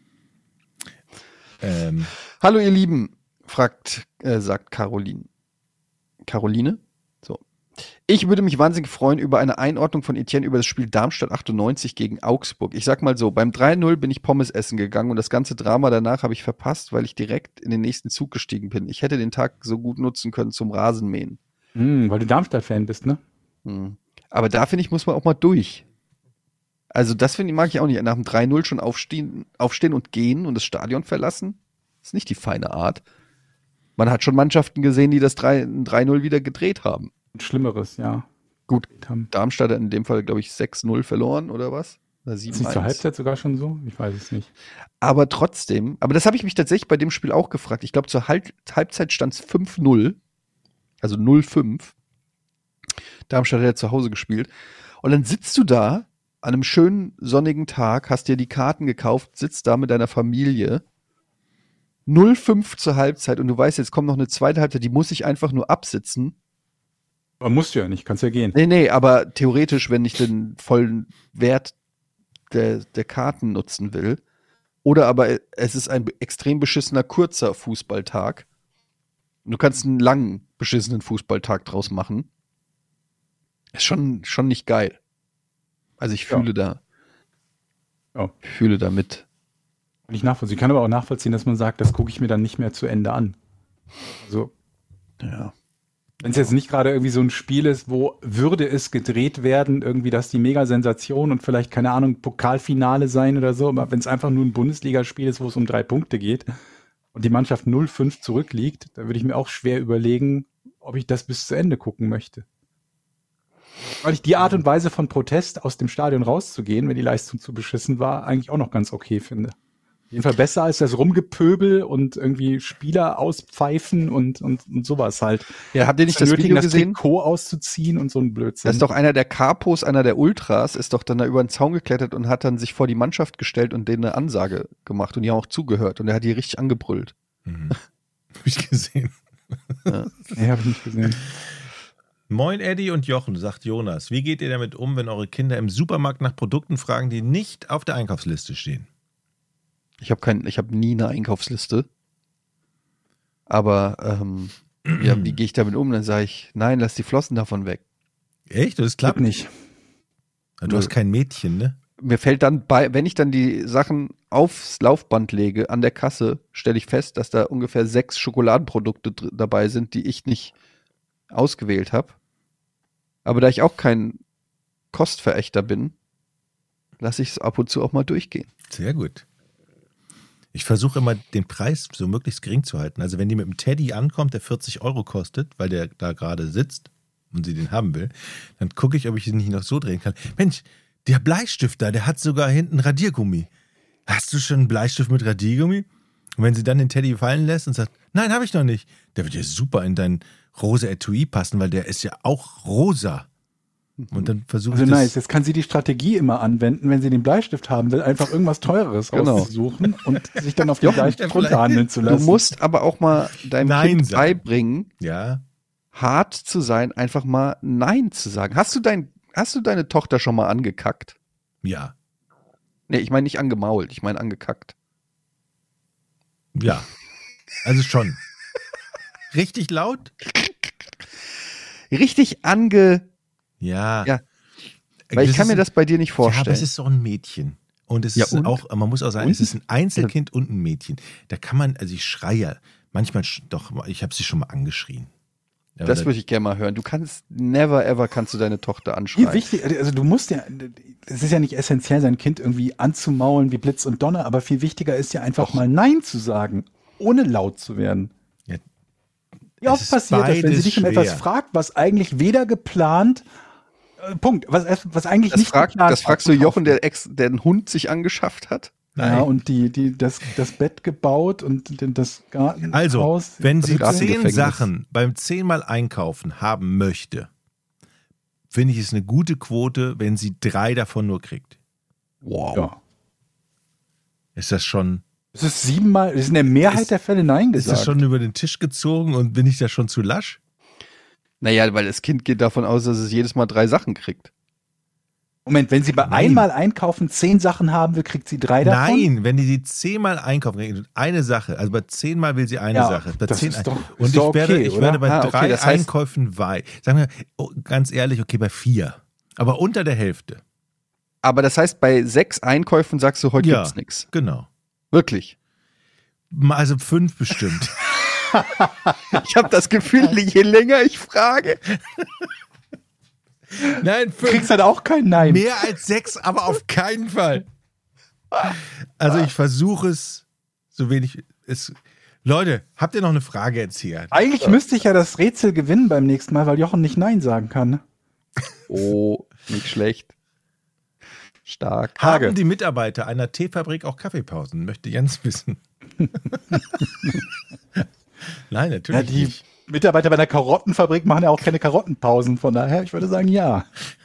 Ähm, Hallo ihr Lieben, fragt, äh, sagt Caroline. Caroline? So. Ich würde mich wahnsinnig freuen über eine Einordnung von Etienne über das Spiel Darmstadt achtundneunzig gegen Augsburg. Ich sag mal so, beim drei null bin ich Pommes essen gegangen und das ganze Drama danach habe ich verpasst, weil ich direkt in den nächsten Zug gestiegen bin. Ich hätte den Tag so gut nutzen können zum Rasenmähen. Hm, weil du Darmstadt-Fan bist, ne? Hm. Aber da finde ich, muss man auch mal durch. Also das finde ich, mag ich auch nicht. Nach dem drei null schon aufstehen, aufstehen und gehen und das Stadion verlassen. Ist nicht die feine Art. Man hat schon Mannschaften gesehen, die das drei null wieder gedreht haben. Schlimmeres, ja. Gut, Haben. Darmstadt hat in dem Fall, glaube ich, sechs null verloren oder was? Oder Ist sieben nicht zur eins. Halbzeit sogar schon so? Ich weiß es nicht. Aber trotzdem, aber das habe ich mich tatsächlich bei dem Spiel auch gefragt. Ich glaube, zur Halb Halbzeit stand es fünf null. Also null fünf. Darmstadt hat ja zu Hause gespielt. Und dann sitzt du da an einem schönen sonnigen Tag, hast dir die Karten gekauft, sitzt da mit deiner Familie. null fünf zur Halbzeit und du weißt, jetzt kommt noch eine zweite Halbzeit, die muss ich einfach nur absitzen. Aber musst du ja nicht, kannst ja gehen. Nee, nee, aber theoretisch, wenn ich den vollen Wert der, der Karten nutzen will. Oder aber es ist ein extrem beschissener kurzer Fußballtag. Und du kannst einen langen, beschissenen Fußballtag draus machen. Ist schon, schon nicht geil. Also ich fühle Ja. da. Ja. Ich fühle da mit. Kann ich nachvollziehen. Ich kann aber auch nachvollziehen, dass man sagt, das gucke ich mir dann nicht mehr zu Ende an. Also, Ja. wenn es jetzt nicht gerade irgendwie so ein Spiel ist, wo würde es gedreht werden, irgendwie das die Mega-Sensation und vielleicht, keine Ahnung, Pokalfinale sein oder so, aber wenn es einfach nur ein Bundesligaspiel ist, wo es um drei Punkte geht und die Mannschaft null fünf zurückliegt, dann würde ich mir auch schwer überlegen, ob ich das bis zu Ende gucken möchte. Weil ich die Art und Weise von Protest aus dem Stadion rauszugehen, wenn die Leistung zu beschissen war, eigentlich auch noch ganz okay finde. Auf jeden Fall besser als das Rumgepöbel und irgendwie Spieler auspfeifen und, und, und sowas halt. Ja, habt ihr nicht das Nötigen, Video das gesehen? Trikot auszuziehen und so ein Blödsinn. Da ist doch einer der Capos, einer der Ultras, ist doch dann da über den Zaun geklettert und hat dann sich vor die Mannschaft gestellt und denen eine Ansage gemacht und die haben auch zugehört und er hat die richtig angebrüllt. mhm. Hab ich gesehen. Nee, habe ich nicht gesehen. Moin Eddie und Jochen, sagt Jonas. Wie geht ihr damit um, wenn eure Kinder im Supermarkt nach Produkten fragen, die nicht auf der Einkaufsliste stehen? Ich habe kein, ich habe nie eine Einkaufsliste. Aber ähm, ja, wie gehe ich damit um? Dann sage ich, nein, lass die Flossen davon weg. Echt? Das klappt Klappt nicht. Du hast kein Mädchen, ne? Mir fällt dann bei, wenn ich dann die Sachen aufs Laufband lege, an der Kasse, stelle ich fest, dass da ungefähr sechs Schokoladenprodukte dr- dabei sind, die ich nicht ausgewählt habe. Aber da ich auch kein Kostverächter bin, lasse ich es ab und zu auch mal durchgehen. Sehr gut. Ich versuche immer, den Preis so möglichst gering zu halten. Also wenn die mit dem Teddy ankommt, der vierzig Euro kostet, weil der da gerade sitzt und sie den haben will, dann gucke ich, ob ich ihn nicht noch so drehen kann. Mensch, der Bleistift da, der hat sogar hinten Radiergummi. Hast du schon einen Bleistift mit Radiergummi? Und wenn sie dann den Teddy fallen lässt und sagt, nein, habe ich noch nicht, der wird ja super in dein rosa Etui passen, weil der ist ja auch rosa. Und dann versuche Also ich das. nice, jetzt kann sie die Strategie immer anwenden, wenn sie den Bleistift haben will, einfach irgendwas Teureres Genau. rauszusuchen und sich dann auf den Jochen, Bleistift der runterhandeln zu Du lassen. musst aber auch mal deinem Nein Kind sagen. beibringen, Ja, hart zu sein, einfach mal Nein zu sagen. Hast du dein, hast du deine Tochter schon mal angekackt? Ja. Nee, ich meine nicht angemault, ich meine angekackt. Ja. Also schon. Richtig laut? Richtig ange... Ja. Ja. Weil ich Das kann ist mir ein- das bei dir nicht Ja, vorstellen. aber es ist so ein Mädchen. Und es Ja, ist und? auch, man muss auch sagen, Und? es ist ein Einzelkind und ein Mädchen. Da kann man, also ich schreie manchmal sch- doch, ich habe sie schon mal angeschrien. Aber Das da- würde ich gerne mal hören. Du kannst, never ever kannst du deine Tochter anschreien. Wie wichtig, also du musst ja, es ist ja nicht essentiell, sein Kind irgendwie anzumaulen wie Blitz und Donner, aber viel wichtiger ist ja einfach mal Nein zu sagen, ohne laut zu werden. Ja. Wie oft Es ist passiert das, wenn sie beides dich um etwas schwer. fragt, was eigentlich weder geplant, äh, Punkt, was, was eigentlich Das, nicht fragt, geplant das fragst du Jochen, der, ex, der einen Hund sich angeschafft hat? Ja, Nein. und die, die, das, das Bett gebaut und den- das Gartenhaus. Also, wenn sie Das zehn Gefängnis. Sachen beim zehnmal einkaufen haben möchte, finde ich es eine gute Quote, wenn sie drei davon nur kriegt. Wow. Ja. Ist das schon, Es ist siebenmal, es ist in der Mehrheit Ist- der Fälle Nein ist gesagt. das schon über den Tisch gezogen und bin ich da schon zu lasch? Naja, weil das Kind geht davon aus, dass es jedes Mal drei Sachen kriegt. Moment, wenn sie bei Nein. einmal einkaufen zehn Sachen haben will, kriegt sie drei davon? Nein, wenn die die zehnmal einkaufen, eine Sache, also bei zehnmal will sie eine Ja, Sache. Bei das zehn ist doch- und ist ich doch werde, okay, ich oder? werde bei Ah, okay, drei das heißt- Einkäufen wei. Sagen wir, oh, ganz ehrlich, okay, bei vier. Aber unter der Hälfte. Aber das heißt, bei sechs Einkäufen sagst du, heute Ja. gibt's nichts. Genau. Wirklich. Also fünf bestimmt. Ich habe das Gefühl, je länger ich frage. Nein, Du fünf. kriegst halt auch kein Nein. Mehr als sechs, aber auf keinen Fall. Also ich versuche es so wenig. Es, Leute, habt ihr noch eine Frage jetzt hier? Eigentlich müsste ich ja das Rätsel gewinnen beim nächsten Mal, weil Jochen nicht Nein sagen kann. Ne? Oh, nicht schlecht. Stark. Haben die Mitarbeiter einer Teefabrik auch Kaffeepausen? Möchte Jens wissen. Nein, Ja, natürlich die nicht. Mitarbeiter bei einer Karottenfabrik machen ja auch keine Karottenpausen. Von daher, ich würde sagen, ja.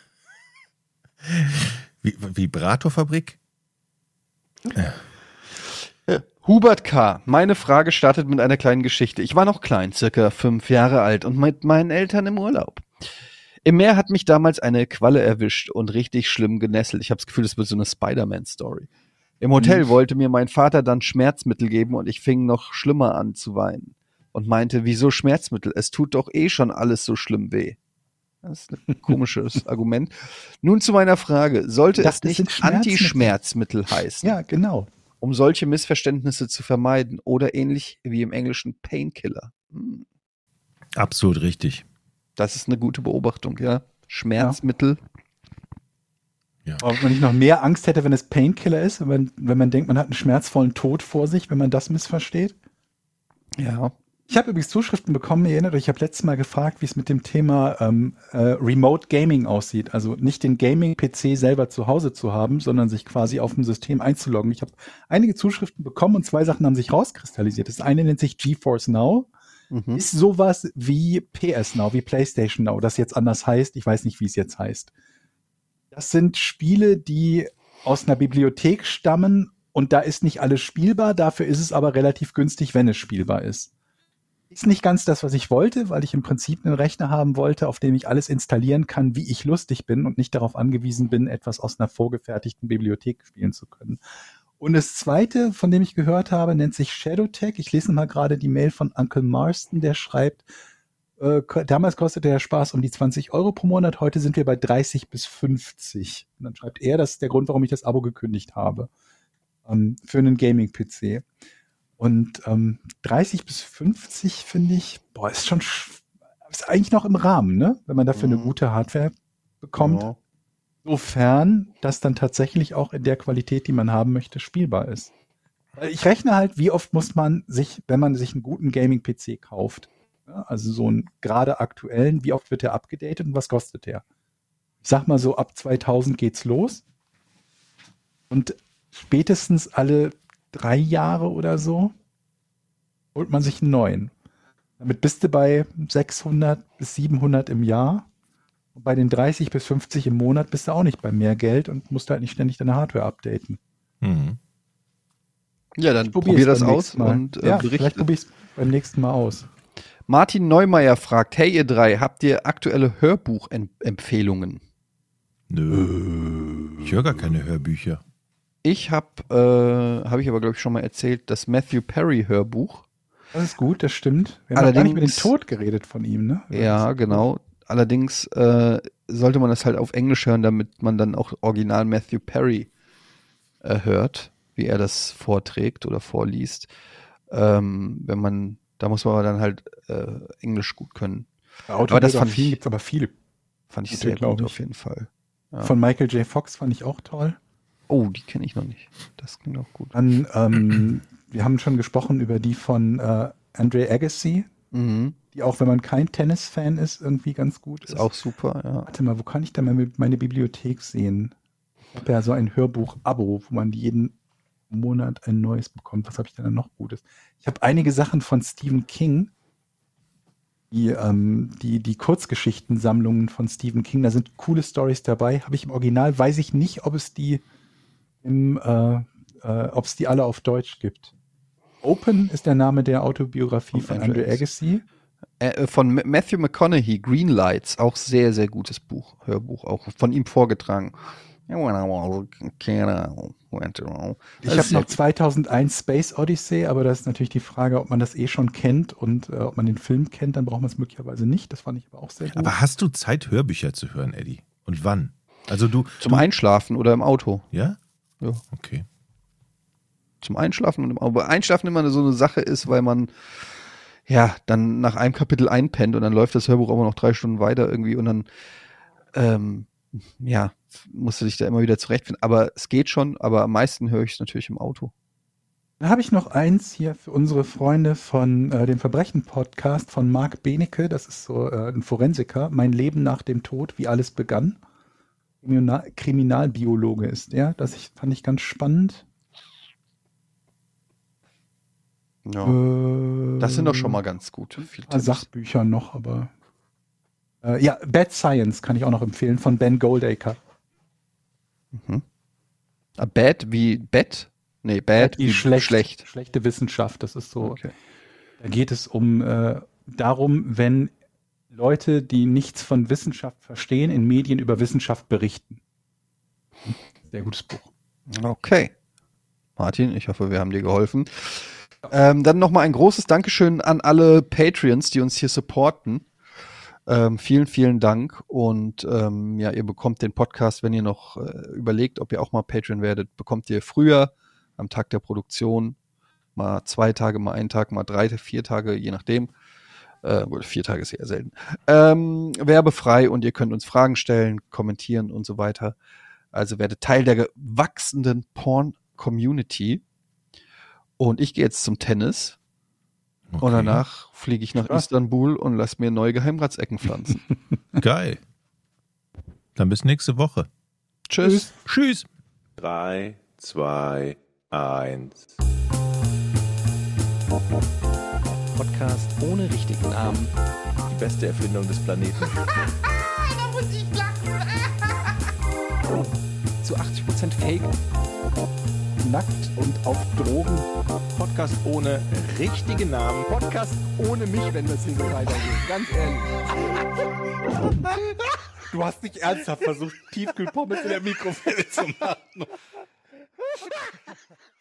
Vi- Vibratorfabrik? Hubert K. Meine Frage startet mit einer kleinen Geschichte. Ich war noch klein, circa fünf Jahre alt und mit meinen Eltern im Urlaub. Im Meer hat mich damals eine Qualle erwischt und richtig schlimm genesselt. Ich habe das Gefühl, das wird so eine Spider-Man-Story. Im Hotel wollte mir mein Vater dann Schmerzmittel geben und ich fing noch schlimmer an zu weinen und meinte, wieso Schmerzmittel? Es tut doch eh schon alles so schlimm weh. Das ist ein komisches Argument. Nun zu meiner Frage. Sollte Ich dachte, es es nicht sind Schmerzmittel. Anti-Schmerzmittel heißen? Ja, genau. Um solche Missverständnisse zu vermeiden oder ähnlich wie im Englischen Painkiller. Hm, Absolut richtig. das ist eine gute Beobachtung, ja. Schmerzmittel. Ob man nicht noch mehr Angst hätte, wenn es Painkiller ist, wenn man, wenn man denkt, man hat einen schmerzvollen Tod vor sich, wenn man das missversteht. Ja. Ich habe übrigens Zuschriften bekommen, ihr erinnert euch, ich habe letztes Mal gefragt, wie es mit dem Thema ähm, äh, Remote Gaming aussieht. Also nicht den Gaming-P C selber zu Hause zu haben, sondern sich quasi auf dem System einzuloggen. Ich habe einige Zuschriften bekommen und zwei Sachen haben sich rauskristallisiert. Das eine nennt sich GeForce Now. Mhm. Ist sowas wie P S Now, wie PlayStation Now, das jetzt anders heißt. Ich weiß nicht, wie es jetzt heißt. Das sind Spiele, die aus einer Bibliothek stammen und da ist nicht alles spielbar. Dafür ist es aber relativ günstig, wenn es spielbar ist. Ist nicht ganz das, was ich wollte, weil ich im Prinzip einen Rechner haben wollte, auf dem ich alles installieren kann, wie ich lustig bin und nicht darauf angewiesen bin, etwas aus einer vorgefertigten Bibliothek spielen zu können. Und das zweite, von dem ich gehört habe, nennt sich Shadowtech. Ich lese mal gerade die Mail von Uncle Marston, der schreibt, äh, damals kostete der Spaß um die zwanzig Euro pro Monat, heute sind wir bei dreißig bis fünfzig. Und dann schreibt er, das ist der Grund, warum ich das Abo gekündigt habe, ähm, für einen Gaming-P C. Und ähm, dreißig bis fünfzig finde ich, boah, ist schon, sch- ist eigentlich noch im Rahmen, ne? Wenn man dafür eine Mhm. gute Hardware bekommt. Ja. Sofern das dann tatsächlich auch in der Qualität, die man haben möchte, spielbar ist. Weil ich rechne halt, wie oft muss man sich, wenn man sich einen guten Gaming-P C kauft, ja, also so einen gerade aktuellen, wie oft wird der abgedatet und was kostet der? Ich sag mal so, ab zweitausend geht's los. Und spätestens alle drei Jahre oder so holt man sich einen neuen. Damit bist du bei sechshundert bis siebenhundert im Jahr. Und bei den dreißig bis fünfzig im Monat bist du auch nicht bei mehr Geld und musst halt nicht ständig deine Hardware updaten. Mhm. Ja, dann Ich probier's probier das beim aus nächsten Mal. und äh, ja, berichte. vielleicht probier ich es beim nächsten Mal aus. Martin Neumeier fragt, hey ihr drei, habt ihr aktuelle Hörbuchempfehlungen? Nö. Ich höre gar keine Hörbücher. Ich habe, äh, habe ich aber glaube ich schon mal erzählt, das Matthew Perry Hörbuch. Das ist gut, das stimmt. Wir haben noch gar nicht über den Allerdings- Tod geredet von ihm, ne? Ja, genau. Allerdings äh, sollte man das halt auf Englisch hören, damit man dann auch original Matthew Perry äh, hört, wie er das vorträgt oder vorliest. Ähm, wenn man, da muss man dann halt äh, Englisch gut können. Aber das fand ich- gibt es aber viele. Fand ich Gute, sehr glaub gut ich. auf jeden Fall. Ja. Von Michael J. Fox fand ich auch toll. Oh, die kenne ich noch nicht. Das klingt auch gut. Dann, ähm, wir haben schon gesprochen über die von äh, Andre Agassi, Mhm. die auch, wenn man kein Tennis-Fan ist, irgendwie ganz gut ist. Ist auch super, ja. Warte mal, wo kann ich denn mal meine Bibliothek sehen? Ich habe ja so ein Hörbuch-Abo, wo man jeden Monat ein neues bekommt. Was habe ich denn da noch Gutes? Ich habe einige Sachen von Stephen King, die, ähm, die, die Kurzgeschichtensammlungen von Stephen King, da sind coole Stories dabei. Habe ich im Original, weiß ich nicht, ob es die im, äh, äh, ob es die alle auf Deutsch gibt. Open ist der Name der Autobiografie Von von Andre Andre Agassi. Äh, von Ma- Matthew McConaughey, Green Lights, auch sehr, sehr gutes Buch, Hörbuch, auch von ihm vorgetragen. Ich Ich habe noch zweitausendeins Space Odyssey, aber da ist natürlich die Frage, ob man das eh schon kennt und äh, ob man den Film kennt, dann braucht man es möglicherweise nicht. Das fand ich aber auch sehr gut. Aber hast du Zeit, Hörbücher zu hören, Eddie? Und wann? Also du. Zum Einschlafen oder im Auto. Ja? Ja. Okay. Zum Einschlafen und im Auto. Aber Einschlafen immer so eine Sache ist, weil man ja dann nach einem Kapitel einpennt und dann läuft das Hörbuch aber noch drei Stunden weiter irgendwie und dann ähm, ja, musst du dich da immer wieder zurechtfinden. Aber es geht schon, aber am meisten höre ich es natürlich im Auto. Dann habe ich noch eins hier für unsere Freunde von äh, dem Verbrechen-Podcast von Marc Benecke. Das ist so äh, ein Forensiker. Mein Leben nach dem Tod, wie alles begann. Kriminal Kriminalbiologe ist der. Das ich, fand ich ganz spannend. Ja. Äh, Das sind doch schon mal ganz gut. Viel ein paar Sachbücher noch, aber äh, ja, Bad Science kann ich auch noch empfehlen von Ben Goldacre. Ah, Bad wie Bad? Nee, Bad wie schlecht, schlecht. Schlechte Wissenschaft, das ist so. Okay. Da geht es um äh, darum, wenn Leute, die nichts von Wissenschaft verstehen, in Medien über Wissenschaft berichten. Sehr gutes Buch. Okay. Martin, ich hoffe, wir haben dir geholfen. Ähm, dann nochmal ein großes Dankeschön an alle Patreons, die uns hier supporten. Ähm, vielen, vielen Dank. Und ähm, ja, ihr bekommt den Podcast, wenn ihr noch äh, überlegt, ob ihr auch mal Patreon werdet, bekommt ihr früher am Tag der Produktion mal zwei Tage, mal einen Tag, mal drei, vier Tage, je nachdem. Äh, vier Tage ist eher selten. Ähm, werbefrei und ihr könnt uns Fragen stellen, kommentieren und so weiter. Also werdet Teil der wachsenden Porn-Community. Und ich gehe jetzt zum Tennis. Okay. Und danach fliege ich nach Istanbul und lasse mir neue Geheimratsecken pflanzen. Geil. Dann bis nächste Woche. Tschüss. Tschüss. Drei, zwei, eins. Podcast ohne richtigen Namen. Die beste Erfindung des Planeten. Da muss ich lachen. Zu achtzig Prozent Fake. Nackt und auf Drogen. Podcast ohne richtigen Namen. Podcast ohne mich, wenn das hier so weitergeht. Ganz ehrlich. Du hast nicht ernsthaft versucht, Tiefkühlpommes in der Mikrowelle zu machen.